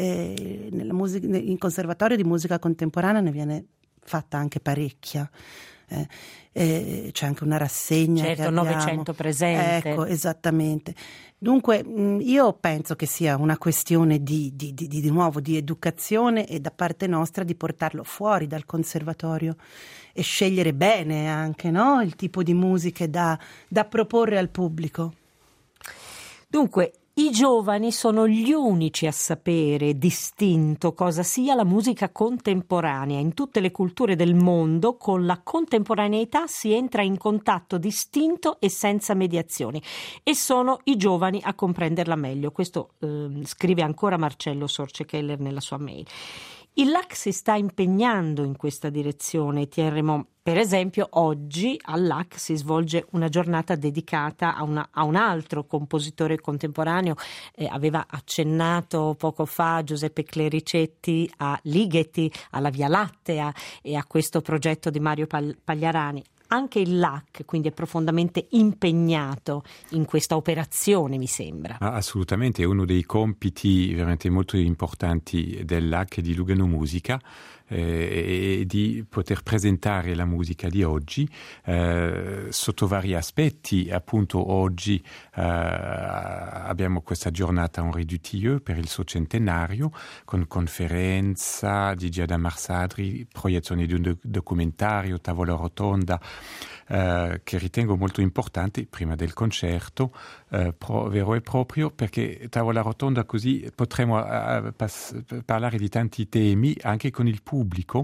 in conservatorio di musica contemporanea ne viene fatta anche parecchia. C'è anche una rassegna, certo, che abbiamo. 900 presente. Ecco, esattamente. Dunque io penso che sia una questione di nuovo di educazione, e da parte nostra di portarlo fuori dal conservatorio e scegliere bene anche, no? Il tipo di musiche da proporre al pubblico. Dunque, i giovani sono gli unici a sapere distinto cosa sia la musica contemporanea. In tutte le culture del mondo con la contemporaneità si entra in contatto distinto e senza mediazioni, e sono i giovani a comprenderla meglio. Questo scrive ancora Marcello Sorce-Keller nella sua mail. Il LAC si sta impegnando in questa direzione, Thierry. Per esempio, oggi al LAC si svolge una giornata dedicata a un altro compositore contemporaneo. Aveva accennato poco fa Giuseppe Clericetti a Ligeti, alla Via Lattea e a questo progetto di Mario Pagliarani. Anche il LAC quindi è profondamente impegnato in questa operazione, mi sembra. Assolutamente, è uno dei compiti veramente molto importanti del LAC e di Lugano Musica, e di poter presentare la musica di oggi sotto vari aspetti. Appunto oggi abbiamo questa giornata Henri Dutilleux per il suo centenario, con conferenza di Giada Marsadri, proiezione di un documentario, tavola rotonda, che ritengo molto importante prima del concerto vero e proprio, perché tavola rotonda così potremo parlare di tanti temi anche con il pubblico,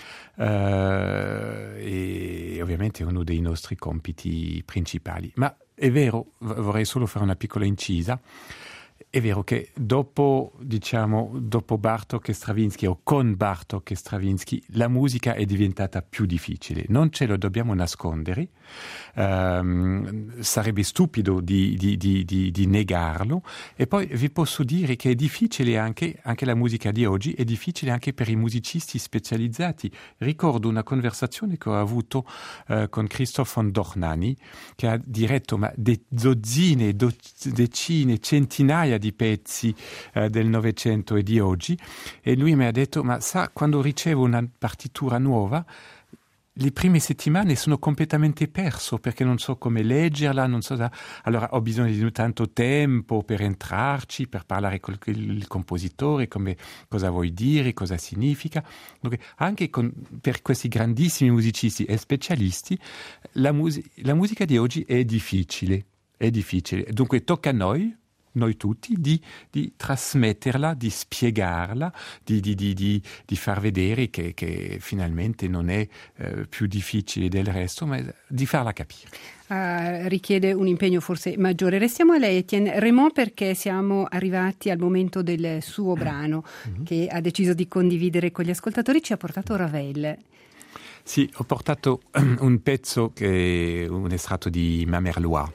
e ovviamente è uno dei nostri compiti principali. Ma è vero, vorrei solo fare una piccola incisa. È vero che dopo Bartók e Stravinsky, o con Bartók e Stravinsky, la musica è diventata più difficile. Non ce lo dobbiamo nascondere. Sarebbe stupido di negarlo. E poi vi posso dire che è difficile anche la musica di oggi, è difficile anche per i musicisti specializzati. Ricordo una conversazione che ho avuto con Christoph von Dohnanyi, che ha diretto dozzine, decine, centinaia di pezzi del Novecento e di oggi, e lui mi ha detto: ma sa, quando ricevo una partitura nuova, le prime settimane sono completamente perso, perché non so come leggerla, allora ho bisogno di tanto tempo per entrarci, per parlare con il compositore, cosa vuoi dire, cosa significa. Dunque, anche per questi grandissimi musicisti e specialisti la musica di oggi è difficile. Dunque tocca a noi tutti di trasmetterla, di spiegarla, di far vedere che finalmente non è più difficile del resto, ma di farla capire. Richiede un impegno forse maggiore. Restiamo a lei, Etienne Raymond, perché siamo arrivati al momento del suo brano che ha deciso di condividere con gli ascoltatori. Ci ha portato Ravel. Sì, ho portato un pezzo che è un estratto di Ma Mère Loire.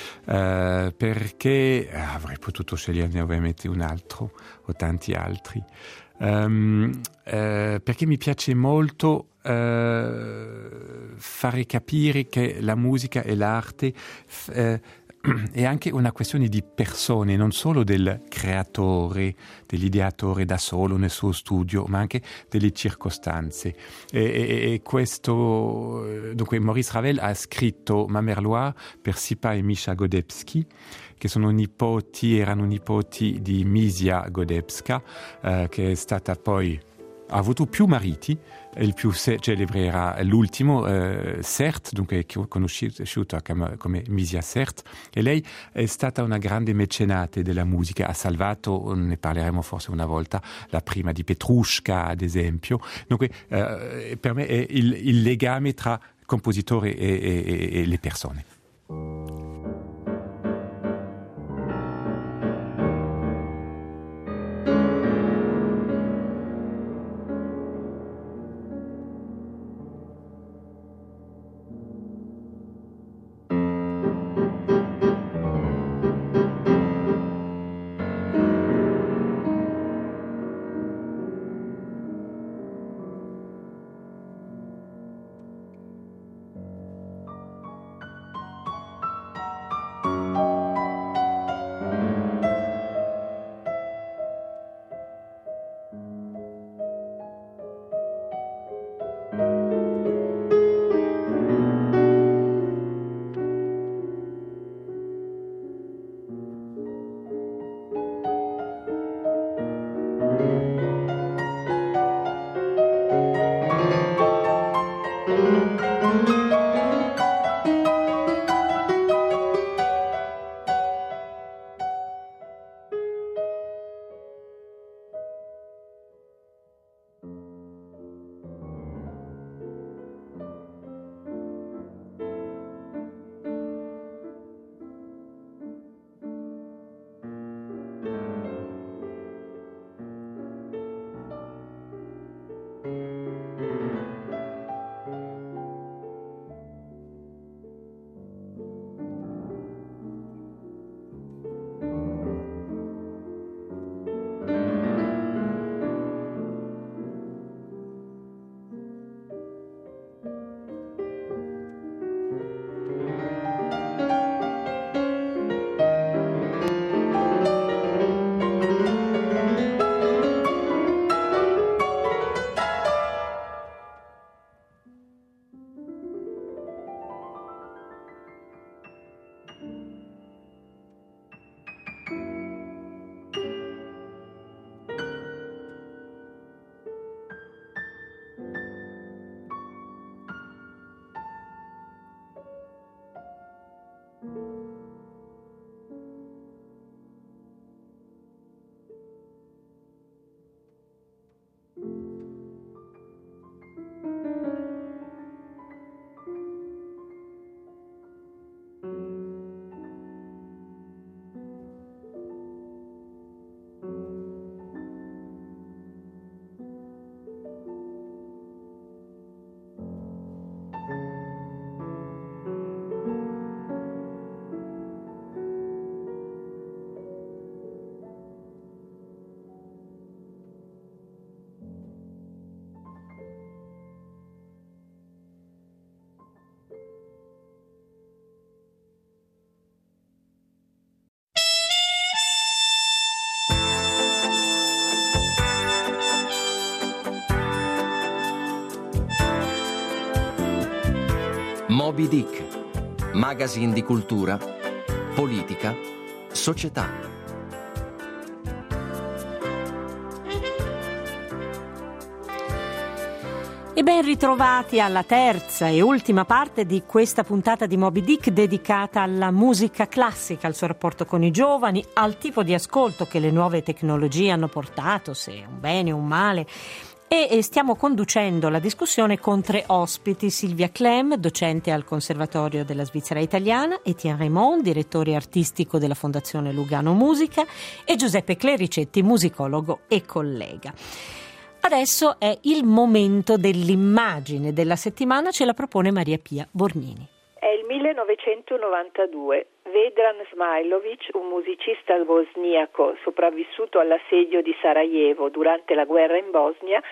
Perché avrei potuto sceglierne ovviamente un altro o tanti altri, perché mi piace molto fare capire che la musica e l'arte è anche una questione di persone, non solo del creatore, dell'ideatore da solo nel suo studio, ma anche delle circostanze. E questo, dunque, Maurice Ravel ha scritto Ma Mère Loire per Sipa e Misha Godebski, che erano nipoti di Misia Godebska, che è stata poi, ha avuto più mariti. Il più celebre era l'ultimo, Sert, dunque conosciuta come Misia Sert, e lei è stata una grande mecenate della musica, ha salvato, ne parleremo forse una volta, la prima di Petrushka ad esempio. Dunque per me è il legame tra compositore e le persone. Moby Dick, magazine di cultura, politica, società. E ben ritrovati alla terza e ultima parte di questa puntata di Moby Dick dedicata alla musica classica, al suo rapporto con i giovani, al tipo di ascolto che le nuove tecnologie hanno portato, se è un bene o un male. E stiamo conducendo la discussione con tre ospiti: Silvia Clem, docente al Conservatorio della Svizzera Italiana, Etienne Raymond, direttore artistico della Fondazione Lugano Musica, e Giuseppe Clericetti, musicologo e collega. Adesso è il momento dell'immagine della settimana, ce la propone Maria Pia Borgnini. È il 1992. Vedran Smailovic, un musicista bosniaco sopravvissuto all'assedio di Sarajevo durante la guerra in Bosnia,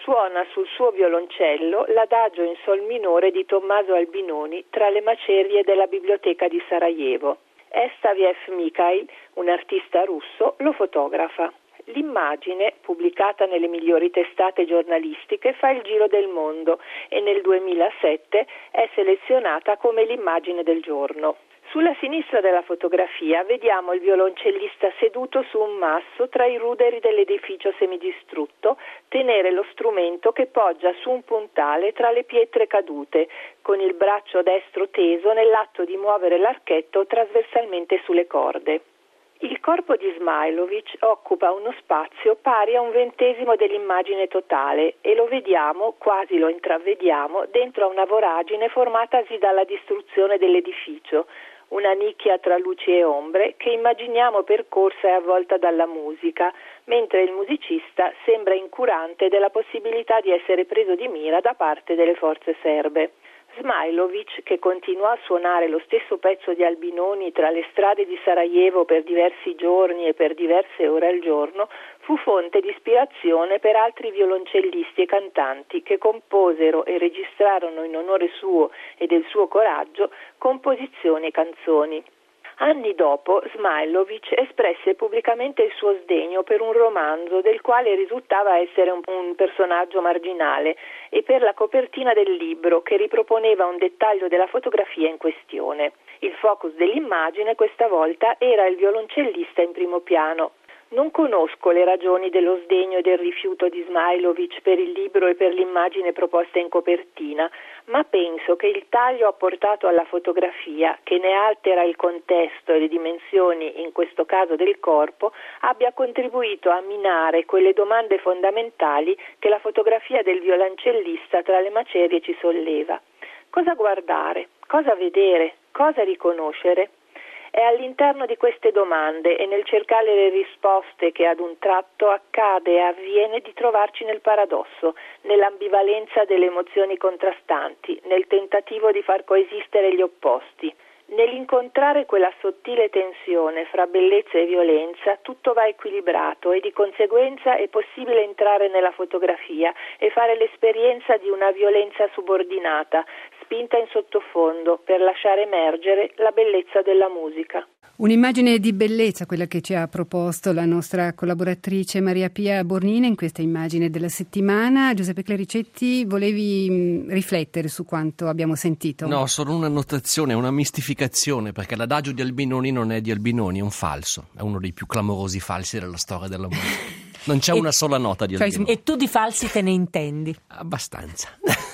suona sul suo violoncello l'adagio in sol minore di Tommaso Albinoni tra le macerie della biblioteca di Sarajevo. Estaviev Mikhail, un artista russo, lo fotografa. L'immagine, pubblicata nelle migliori testate giornalistiche, fa il giro del mondo e nel 2007 è selezionata come l'immagine del giorno. Sulla sinistra della fotografia vediamo il violoncellista seduto su un masso tra i ruderi dell'edificio semidistrutto, tenere lo strumento che poggia su un puntale tra le pietre cadute, con il braccio destro teso nell'atto di muovere l'archetto trasversalmente sulle corde. Il corpo di Smailović occupa uno spazio pari a 1/20 dell'immagine totale e lo vediamo, quasi lo intravediamo, dentro a una voragine formatasi dalla distruzione dell'edificio, una nicchia tra luci e ombre che immaginiamo percorsa e avvolta dalla musica, mentre il musicista sembra incurante della possibilità di essere preso di mira da parte delle forze serbe. Smailović, che continuò a suonare lo stesso pezzo di Albinoni tra le strade di Sarajevo per diversi giorni e per diverse ore al giorno, fu fonte di ispirazione per altri violoncellisti e cantanti che composero e registrarono in onore suo e del suo coraggio composizioni e canzoni. Anni dopo, Smailović espresse pubblicamente il suo sdegno per un romanzo del quale risultava essere un personaggio marginale e per la copertina del libro che riproponeva un dettaglio della fotografia in questione. Il focus dell'immagine questa volta era il violoncellista in primo piano. Non conosco le ragioni dello sdegno e del rifiuto di Smailović per il libro e per l'immagine proposta in copertina, ma penso che il taglio apportato alla fotografia, che ne altera il contesto e le dimensioni, in questo caso del corpo, abbia contribuito a minare quelle domande fondamentali che la fotografia del violoncellista tra le macerie ci solleva. Cosa guardare? Cosa vedere? Cosa riconoscere? È all'interno di queste domande e nel cercare le risposte che ad un tratto accade e avviene di trovarci nel paradosso, nell'ambivalenza delle emozioni contrastanti, nel tentativo di far coesistere gli opposti. Nell'incontrare quella sottile tensione fra bellezza e violenza, tutto va equilibrato e di conseguenza è possibile entrare nella fotografia e fare l'esperienza di una violenza subordinata, spinta in sottofondo per lasciare emergere la bellezza della musica. Un'immagine di bellezza, quella che ci ha proposto la nostra collaboratrice Maria Pia Bornina in questa immagine della settimana. Giuseppe Clericetti, volevi riflettere su quanto abbiamo sentito? No, solo una notazione, una mistificazione, perché l'adagio di Albinoni non è di Albinoni, è un falso, è uno dei più clamorosi falsi della storia della musica. Non c'è una sola nota di Albinoni. E tu di falsi te ne intendi? Abbastanza.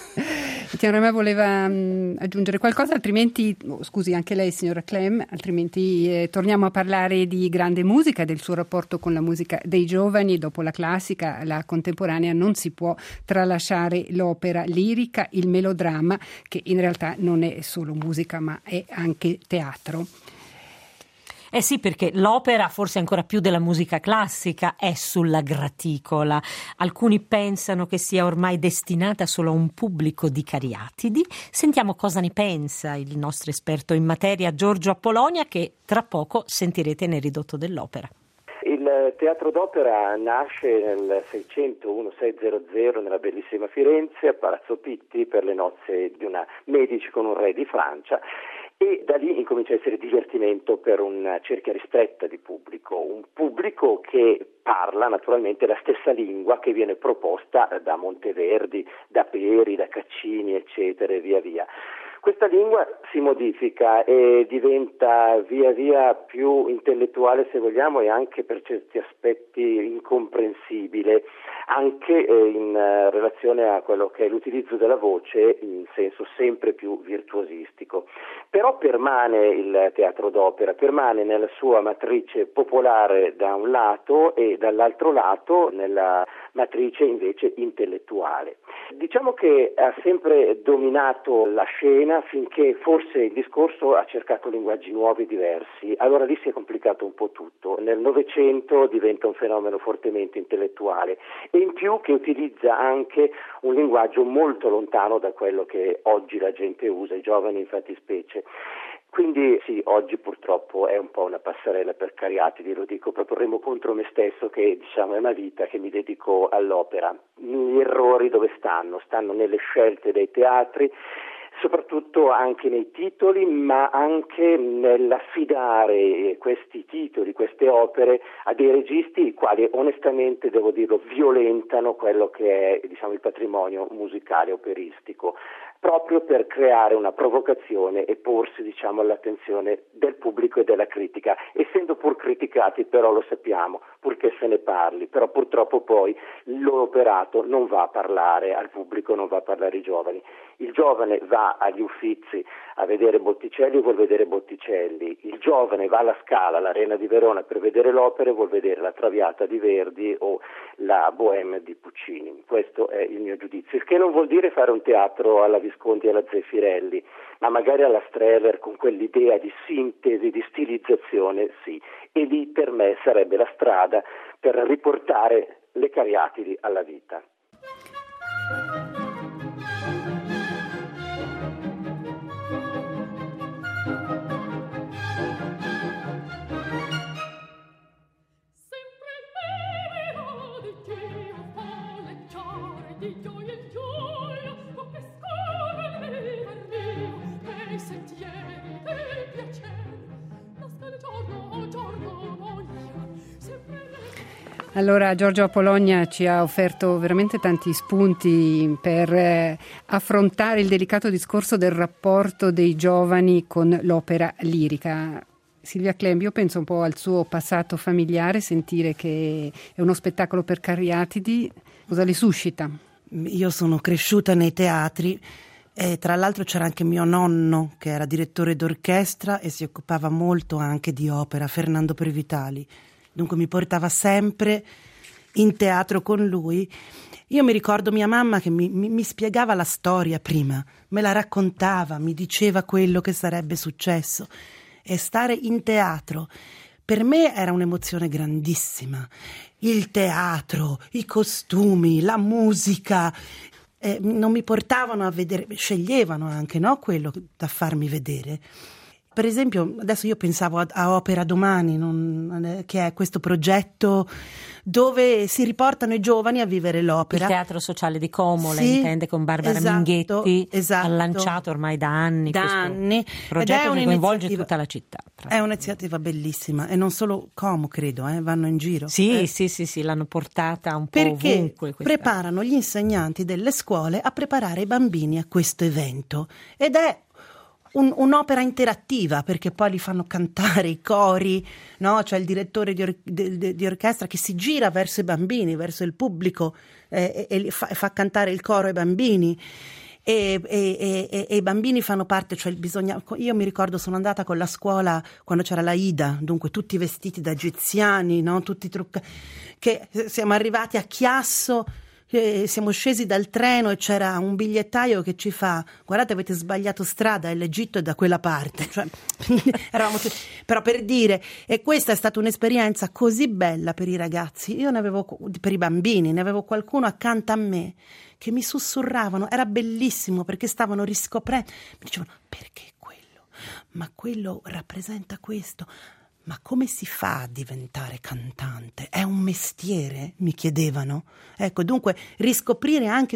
Tiziano Ramà voleva aggiungere qualcosa, altrimenti, scusi anche lei signora Clem, altrimenti torniamo a parlare di grande musica, del suo rapporto con la musica dei giovani. Dopo la classica, la contemporanea, non si può tralasciare l'opera lirica, il melodramma, che in realtà non è solo musica ma è anche teatro. Eh sì, perché l'opera, forse ancora più della musica classica, è sulla graticola. Alcuni pensano che sia ormai destinata solo a un pubblico di cariatidi. Sentiamo cosa ne pensa il nostro esperto in materia, Giorgio Apolonia, che tra poco sentirete nel ridotto dell'opera. Il teatro d'opera nasce nel 1600 nella bellissima Firenze, a Palazzo Pitti, per le nozze di una Medici con un re di Francia. E da lì incomincia a essere divertimento per una cerchia ristretta di pubblico, un pubblico che parla naturalmente la stessa lingua che viene proposta da Monteverdi, da Peri, da Caccini, eccetera, e via via. Questa lingua si modifica e diventa via via più intellettuale, se vogliamo, e anche per certi aspetti incomprensibile, anche in relazione a quello che è l'utilizzo della voce in senso sempre più virtuosistico. Però permane il teatro d'opera, permane nella sua matrice popolare da un lato e dall'altro lato nella matrice invece intellettuale. Diciamo che ha sempre dominato la scena finché forse il discorso ha cercato linguaggi nuovi, diversi. Allora lì si è complicato un po' tutto. Nel Novecento diventa un fenomeno fortemente intellettuale e in più che utilizza anche un linguaggio molto lontano da quello che oggi la gente usa, i giovani in fattispecie. Quindi sì, oggi purtroppo è un po' una passerella per Cariatidi, lo dico, proporremo contro me stesso che è una vita che mi dedico all'opera. Gli errori dove stanno? Stanno nelle scelte dei teatri, soprattutto anche nei titoli, ma anche nell'affidare questi titoli, queste opere a dei registi i quali onestamente, devo dirlo, violentano quello che è il patrimonio musicale operistico, proprio per creare una provocazione e porsi all'attenzione del pubblico e della critica, essendo pur criticati, però lo sappiamo, purché se ne parli, però purtroppo poi il loro operato non va a parlare al pubblico, non va a parlare ai giovani. Il giovane va agli Uffizi a vedere Botticelli e vuol vedere Botticelli, il giovane va alla Scala, all'Arena di Verona per vedere l'opera e vuol vedere la Traviata di Verdi o la Bohème di Puccini. Questo è il mio giudizio, il che non vuol dire fare un teatro alla Visconti e alla Zeffirelli, ma magari alla Strehler con quell'idea di sintesi, di stilizzazione, sì, e lì per me sarebbe la strada per riportare le Cariatidi alla vita. Allora Giorgio Apologna ci ha offerto veramente tanti spunti per affrontare il delicato discorso del rapporto dei giovani con l'opera lirica. Silvia Clembi, io penso un po' al suo passato familiare, sentire che è uno spettacolo per Cariatidi, cosa le suscita? Io sono cresciuta nei teatri e tra l'altro c'era anche mio nonno che era direttore d'orchestra e si occupava molto anche di opera, Fernando Previtali. Dunque mi portava sempre in teatro con lui. Io mi ricordo mia mamma che mi spiegava la storia prima, me la raccontava, mi diceva quello che sarebbe successo. E stare in teatro per me era un'emozione grandissima. Il teatro, i costumi, la musica, non mi portavano a vedere, sceglievano anche, no, quello da farmi vedere. Per esempio, adesso io pensavo a Opera Domani, che è questo progetto dove si riportano i giovani a vivere l'opera. Il Teatro Sociale di Como, sì, la intende, con Barbara Minghetti, esatto. Ha lanciato ormai da anni questo progetto che coinvolge tutta la città. È un'iniziativa bellissima e non solo Como, credo, vanno in giro. Sì, l'hanno portata un po' perché ovunque. Preparano gli insegnanti delle scuole a preparare i bambini a questo evento ed è un'opera interattiva, perché poi li fanno cantare i cori, no? C'è il direttore di orchestra che si gira verso i bambini, verso il pubblico e fa cantare il coro ai bambini e i bambini fanno parte, cioè io mi ricordo sono andata con la scuola quando c'era la Ida, dunque tutti vestiti da egiziani, no? Tutti truccati, che siamo arrivati a Chiasso. Siamo scesi dal treno e c'era un bigliettaio che ci fa: guardate, avete sbagliato strada, l'Egitto è da quella parte, cioè, però per dire, e questa è stata un'esperienza così bella per i ragazzi, io ne avevo, per i bambini, ne avevo qualcuno accanto a me che mi sussurravano, era bellissimo perché stavano riscoprendo, mi dicevano: perché quello? Ma quello rappresenta questo. Ma come si fa a diventare cantante? È un mestiere? Mi chiedevano. Ecco, dunque riscoprire anche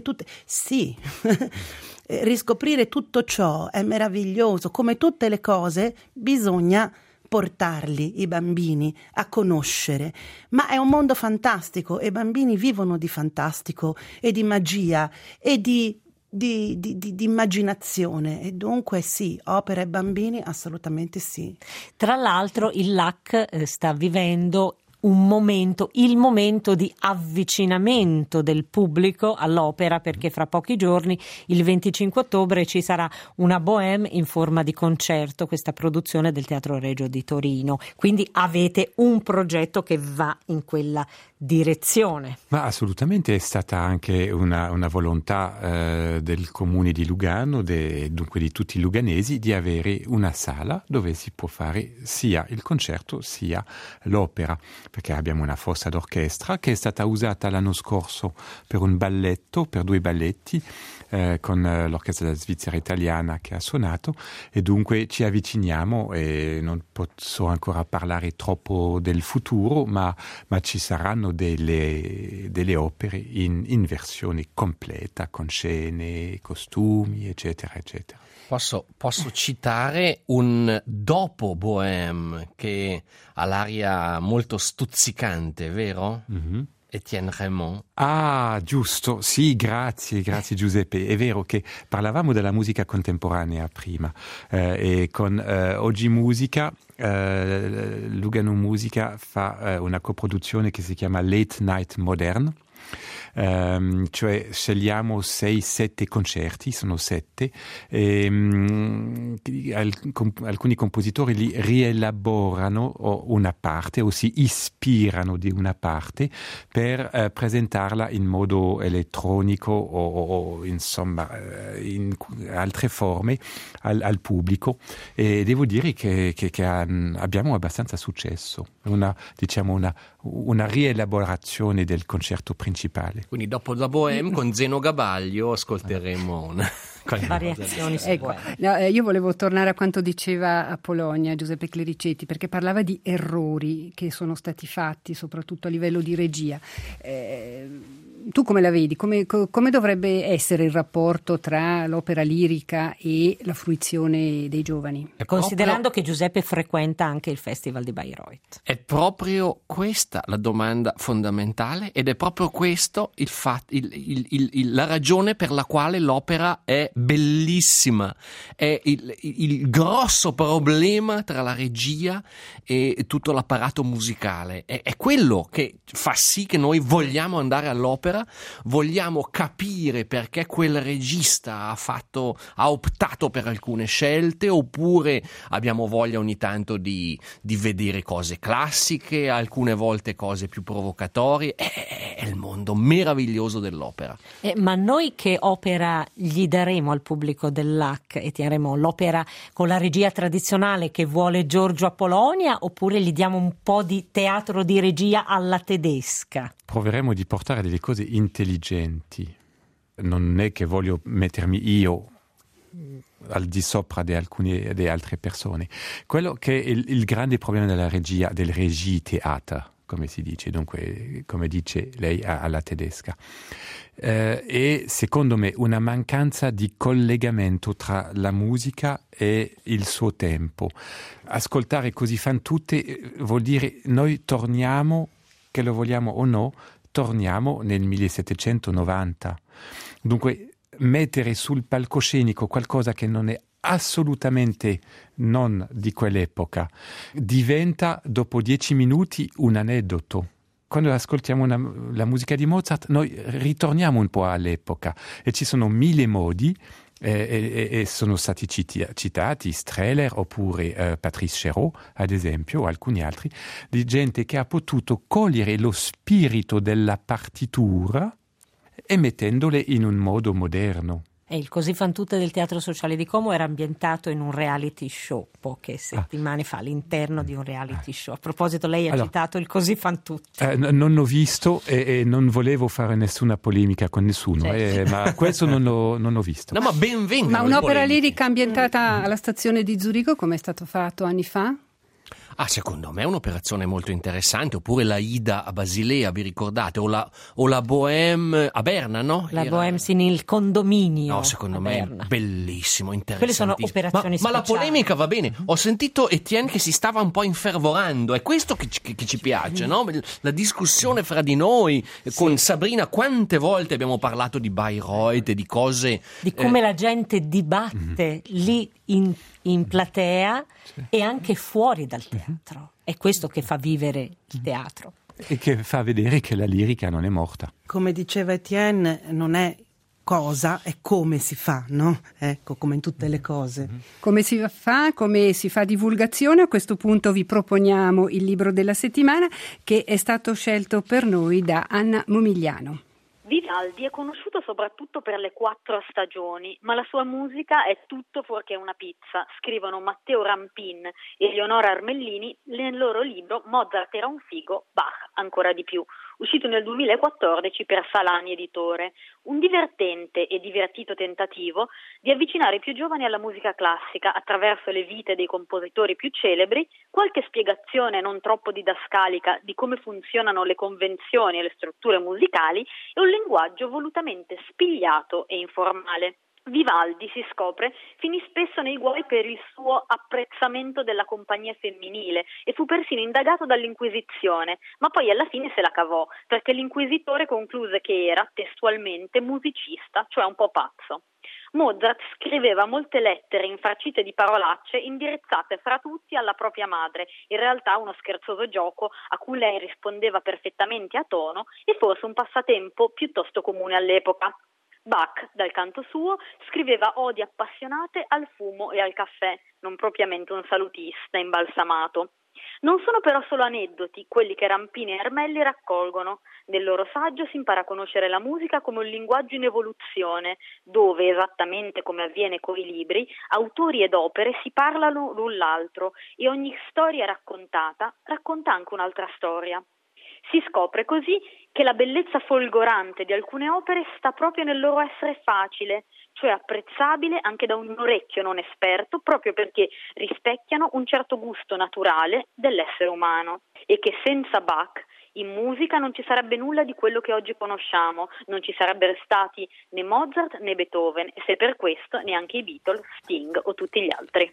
riscoprire tutto ciò è meraviglioso. Come tutte le cose bisogna portarli, i bambini, a conoscere. Ma è un mondo fantastico e i bambini vivono di fantastico e di magia e di immaginazione, e dunque sì, opera e bambini assolutamente sì. Tra l'altro il LAC sta vivendo il momento di avvicinamento del pubblico all'opera, perché fra pochi giorni, il 25 ottobre, ci sarà una Bohème in forma di concerto, questa produzione del Teatro Regio di Torino. Quindi avete un progetto che va in quella direzione. Ma assolutamente è stata anche una volontà del comune di Lugano, dunque di tutti i luganesi, di avere una sala dove si può fare sia il concerto sia l'opera, perché abbiamo una forza d'orchestra che è stata usata l'anno scorso per un balletto, per 2 balletti, con l'orchestra della Svizzera italiana che ha suonato, e dunque ci avviciniamo, e non posso ancora parlare troppo del futuro, ma ci saranno delle opere in versione completa, con scene, costumi, eccetera, eccetera. Posso citare un dopo Bohème che ha l'aria molto stuzzicante, vero? Mm-hmm. Etienne Raymond. Ah, giusto, sì, grazie Giuseppe. È vero che parlavamo della musica contemporanea prima, e con Oggi Musica, Lugano Musica fa una coproduzione che si chiama Late Night Modern. Cioè scegliamo 6-7 concerti, sono 7, e alcuni compositori li rielaborano una parte o si ispirano di una parte per presentarla in modo elettronico o insomma in altre forme al pubblico, e devo dire che abbiamo abbastanza successo, una rielaborazione del concerto principale. Quindi dopo la Bohème con Zeno Gabaglio ascolteremo variazioni. Ecco, io volevo tornare a quanto diceva a Polonia Giuseppe Clericetti, perché parlava di errori che sono stati fatti soprattutto a livello di regia. Tu come la vedi? Come dovrebbe essere il rapporto tra l'opera lirica e la fruizione dei giovani? Considerando che Giuseppe frequenta anche il Festival di Bayreuth. È proprio questa la domanda fondamentale, ed è proprio questo la ragione per la quale l'opera è bellissima. È il grosso problema tra la regia e tutto l'apparato musicale. È quello che fa sì che noi vogliamo andare all'opera, vogliamo capire perché quel regista ha optato per alcune scelte, oppure abbiamo voglia ogni tanto di vedere cose classiche, alcune volte cose più provocatorie. È il mondo meraviglioso dell'opera. Ma noi che opera gli daremo al pubblico dell'AC, e tireremo l'opera con la regia tradizionale che vuole Giorgio Apollonia, oppure gli diamo un po' di teatro di regia alla tedesca? Proveremo di portare delle cose intelligenti. Non è che voglio mettermi io al di sopra di altre persone. Quello che è il grande problema della regia, del Regie-Theater, come si dice, dunque come dice lei alla tedesca, è secondo me una mancanza di collegamento tra la musica e il suo tempo. Ascoltare così fan tutte vuol dire noi torniamo, che lo vogliamo o no, torniamo nel 1790. Dunque mettere sul palcoscenico qualcosa che non è assolutamente non di quell'epoca diventa dopo 10 minuti un aneddoto. Quando ascoltiamo la musica di Mozart noi ritorniamo un po' all'epoca, e ci sono 1000 modi, e sono stati citati Strehler oppure Patrice Chéreau, ad esempio, o alcuni altri, di gente che ha potuto cogliere lo spirito della partitura e mettendole in un modo moderno. E il Così fan tutte del Teatro Sociale di Como era ambientato in un reality show poche settimane fa, all'interno di un reality show. A proposito, lei ha citato il Così fan tutte. Non ho visto e non volevo fare nessuna polemica con nessuno, ma questo non ho visto. No, ma benvenga. Ma un'opera lirica ambientata alla stazione di Zurigo, come è stato fatto anni fa? Secondo me è un'operazione molto interessante. Oppure la Ida a Basilea, vi ricordate? O la Bohème a Berna, no? Bohème nel condominio. No, secondo me è bellissimo, interessante. Quelle sono operazioni ma la polemica va bene. Ho sentito Etienne che si stava un po' infervorando. È questo che ci piace, no? La discussione fra di noi. Con Sabrina quante volte abbiamo parlato di Bayreuth e di cose... Di come la gente dibatte lì in platea e anche fuori dal teatro. È questo che fa vivere il teatro. E che fa vedere che la lirica non è morta. Come diceva Etienne, non è cosa, è come si fa, no? Ecco, come in tutte le cose. Come si fa divulgazione. A questo punto vi proponiamo il libro della settimana, che è stato scelto per noi da Anna Momigliano. Vi Vivaldi è conosciuto soprattutto per le 4 stagioni, ma la sua musica è tutto fuorché una pizza, scrivono Matteo Rampin e Eleonora Armellini nel loro libro Mozart era un figo, Bach ancora di più, uscito nel 2014 per Salani Editore. Un divertente e divertito tentativo di avvicinare i più giovani alla musica classica attraverso le vite dei compositori più celebri, qualche spiegazione non troppo didascalica di come funzionano le convenzioni e le strutture musicali e un linguaggio volutamente spigliato e informale. Vivaldi, si scopre, finì spesso nei guai per il suo apprezzamento della compagnia femminile e fu persino indagato dall'Inquisizione, ma poi alla fine se la cavò, perché l'inquisitore concluse che era, testualmente, musicista, cioè un po' pazzo. Mozart scriveva molte lettere infarcite di parolacce indirizzate fra tutti alla propria madre, in realtà uno scherzoso gioco a cui lei rispondeva perfettamente a tono e forse un passatempo piuttosto comune all'epoca. Bach, dal canto suo, scriveva odi appassionate al fumo e al caffè, non propriamente un salutista imbalsamato. Non sono però solo aneddoti quelli che Rampini e Armelli raccolgono. Nel loro saggio si impara a conoscere la musica come un linguaggio in evoluzione, dove, esattamente come avviene coi libri, autori ed opere si parlano l'un l'altro e ogni storia raccontata racconta anche un'altra storia. Si scopre così che la bellezza folgorante di alcune opere sta proprio nel loro essere facile, cioè apprezzabile anche da un orecchio non esperto, proprio perché rispecchiano un certo gusto naturale dell'essere umano, e che senza Bach in musica non ci sarebbe nulla di quello che oggi conosciamo, non ci sarebbero stati né Mozart né Beethoven, e se per questo neanche i Beatles, Sting o tutti gli altri.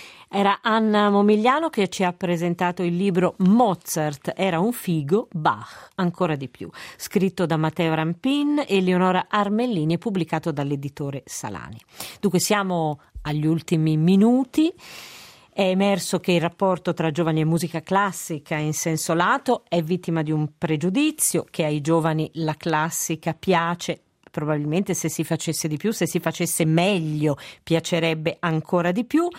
Era Anna Momigliano che ci ha presentato il libro Mozart era un figo, Bach ancora di più, scritto da Matteo Rampin e Eleonora Armellini e pubblicato dall'editore Salani. Dunque siamo agli ultimi minuti. È emerso che il rapporto tra giovani e musica classica in senso lato è vittima di un pregiudizio, che ai giovani la classica piace. Probabilmente se si facesse di più, se si facesse meglio, piacerebbe ancora di più.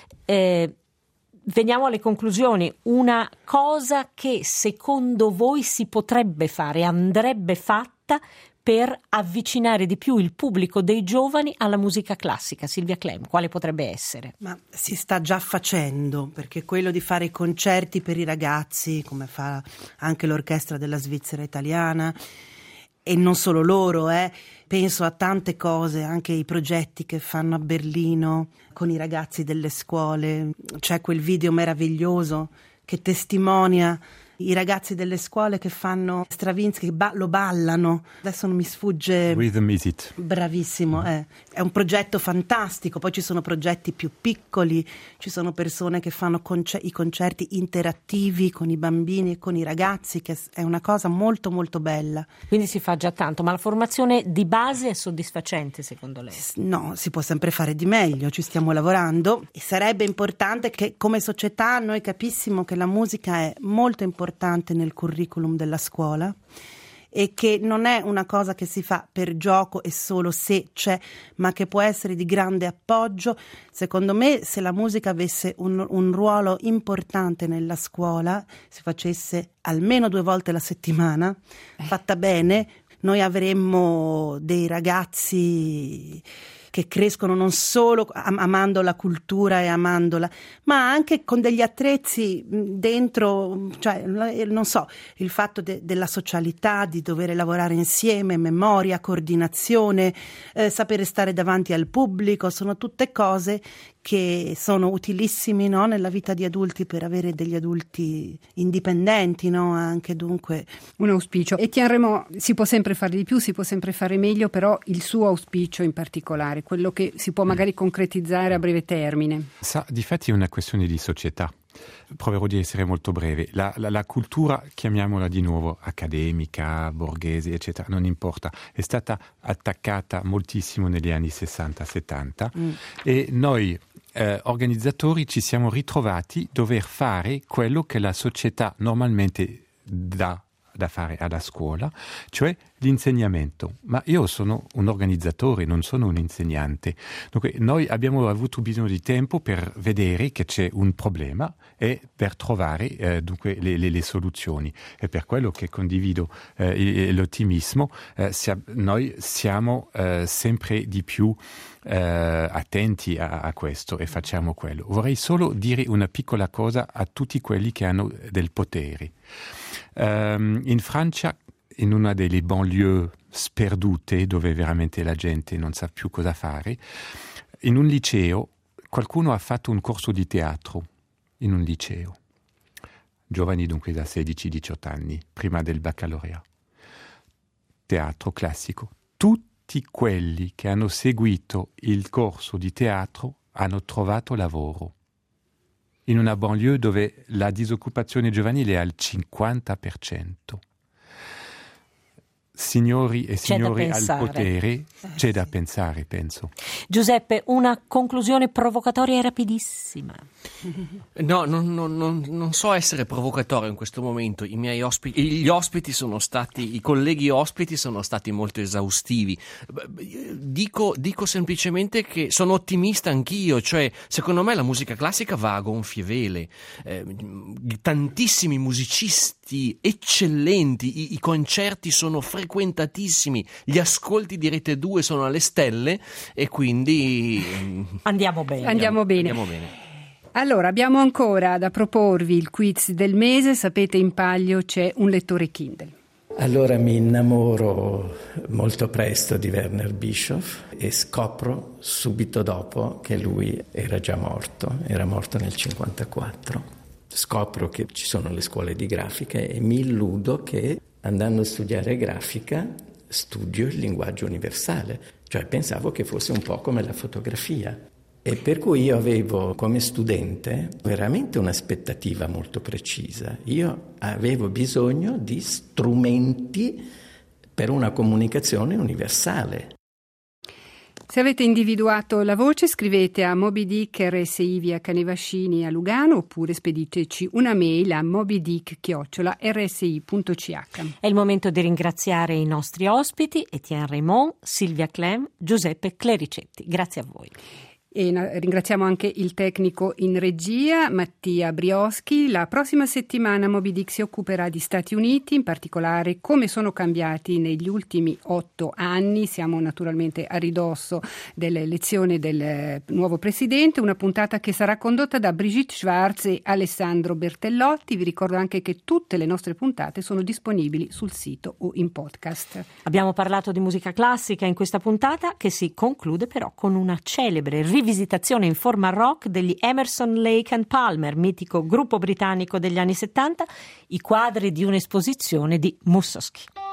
Veniamo alle conclusioni. Una cosa che secondo voi si potrebbe fare, andrebbe fatta per avvicinare di più il pubblico dei giovani alla musica classica. Silvia Clem, quale potrebbe essere? Ma si sta già facendo, perché quello di fare i concerti per i ragazzi, come fa anche l'orchestra della Svizzera italiana, e non solo loro, penso a tante cose, anche i progetti che fanno a Berlino con i ragazzi delle scuole. C'è quel video meraviglioso che testimonia i ragazzi delle scuole che fanno Stravinsky, lo ballano. Adesso non mi sfugge. Rhythm Is It. Bravissimo, è un progetto fantastico. Poi ci sono progetti più piccoli, ci sono persone che fanno i concerti interattivi con i bambini e con i ragazzi, che è una cosa molto molto bella. Quindi si fa già tanto, ma la formazione di base è soddisfacente secondo lei? No, si può sempre fare di meglio, ci stiamo lavorando e sarebbe importante che come società noi capissimo che la musica è molto importante nel curriculum della scuola e che non è una cosa che si fa per gioco e solo se c'è, ma che può essere di grande appoggio. Secondo me, se la musica avesse un ruolo importante nella scuola, si facesse almeno 2 volte la settimana, fatta bene, noi avremmo dei ragazzi che crescono non solo amando la cultura e amandola, ma anche con degli attrezzi dentro, cioè non so, il fatto della socialità, di dover lavorare insieme, memoria, coordinazione, sapere stare davanti al pubblico, sono tutte cose che sono utilissimi, no, nella vita di adulti per avere degli adulti indipendenti, no, anche dunque. Un auspicio. Etienne Renaud, si può sempre fare di più, si può sempre fare meglio, però il suo auspicio in particolare, quello che si può magari concretizzare a breve termine. Difatti è una questione di società. Proverò di essere molto breve. La cultura, chiamiamola di nuovo accademica, borghese, eccetera, non importa, è stata attaccata moltissimo negli anni 60-70 e noi organizzatori ci siamo ritrovati a dover fare quello che la società normalmente dà da fare alla scuola, cioè l'insegnamento. Ma io sono un organizzatore, non sono un insegnante. Dunque noi abbiamo avuto bisogno di tempo per vedere che c'è un problema e per trovare dunque le soluzioni. È per quello che condivido l'ottimismo. Noi siamo sempre di più attenti a questo e facciamo quello. Vorrei solo dire una piccola cosa a tutti quelli che hanno del potere. In Francia, in una delle banlieue sperdute dove veramente la gente non sa più cosa fare, in un liceo qualcuno ha fatto un corso di teatro in un liceo. Giovani dunque da 16-18 anni, prima del baccalaureato. Teatro classico. Tutti quelli che hanno seguito il corso di teatro hanno trovato lavoro. In una banlieue dove la disoccupazione giovanile è al 50%. Signori e signori al potere, c'è da pensare, penso. Giuseppe, una conclusione provocatoria e rapidissima. No, non so essere provocatorio in questo momento. Gli ospiti sono stati, i colleghi ospiti sono stati molto esaustivi. Dico semplicemente che sono ottimista anch'io, cioè secondo me la musica classica va a gonfie vele. Tantissimi musicisti eccellenti, i concerti sono frequentatissimi, gli ascolti di Rete 2 sono alle stelle e quindi andiamo bene. Andiamo bene. Allora, abbiamo ancora da proporvi il quiz del mese. Sapete, in palio c'è un lettore Kindle. Allora mi innamoro molto presto di Werner Bischoff e scopro subito dopo che lui era già morto, era morto nel 1954. Scopro che ci sono le scuole di grafica e mi illudo che andando a studiare grafica studio il linguaggio universale, cioè pensavo che fosse un po' come la fotografia. E per cui io avevo come studente veramente un'aspettativa molto precisa. Io avevo bisogno di strumenti per una comunicazione universale. Se avete individuato la voce, scrivete a Moby Dick RSI via Canevascini a Lugano oppure spediteci una mail a mobydick@rsi.ch. È il momento di ringraziare i nostri ospiti Etienne Raymond, Silvia Clem, Giuseppe Clericetti. Grazie a voi. E ringraziamo anche il tecnico in regia, Mattia Brioschi. La prossima settimana Moby Dick si occuperà di Stati Uniti, in particolare come sono cambiati negli ultimi 8 anni. Siamo naturalmente a ridosso dell'elezione del nuovo presidente, una puntata che sarà condotta da Brigitte Schwarz e Alessandro Bertellotti. Vi ricordo anche che tutte le nostre puntate sono disponibili sul sito o in podcast. Abbiamo parlato di musica classica in questa puntata, che si conclude però con una celebre rivisitazione in forma rock degli Emerson, Lake and Palmer, mitico gruppo britannico degli anni 70, i quadri di un'esposizione di Mussorgsky.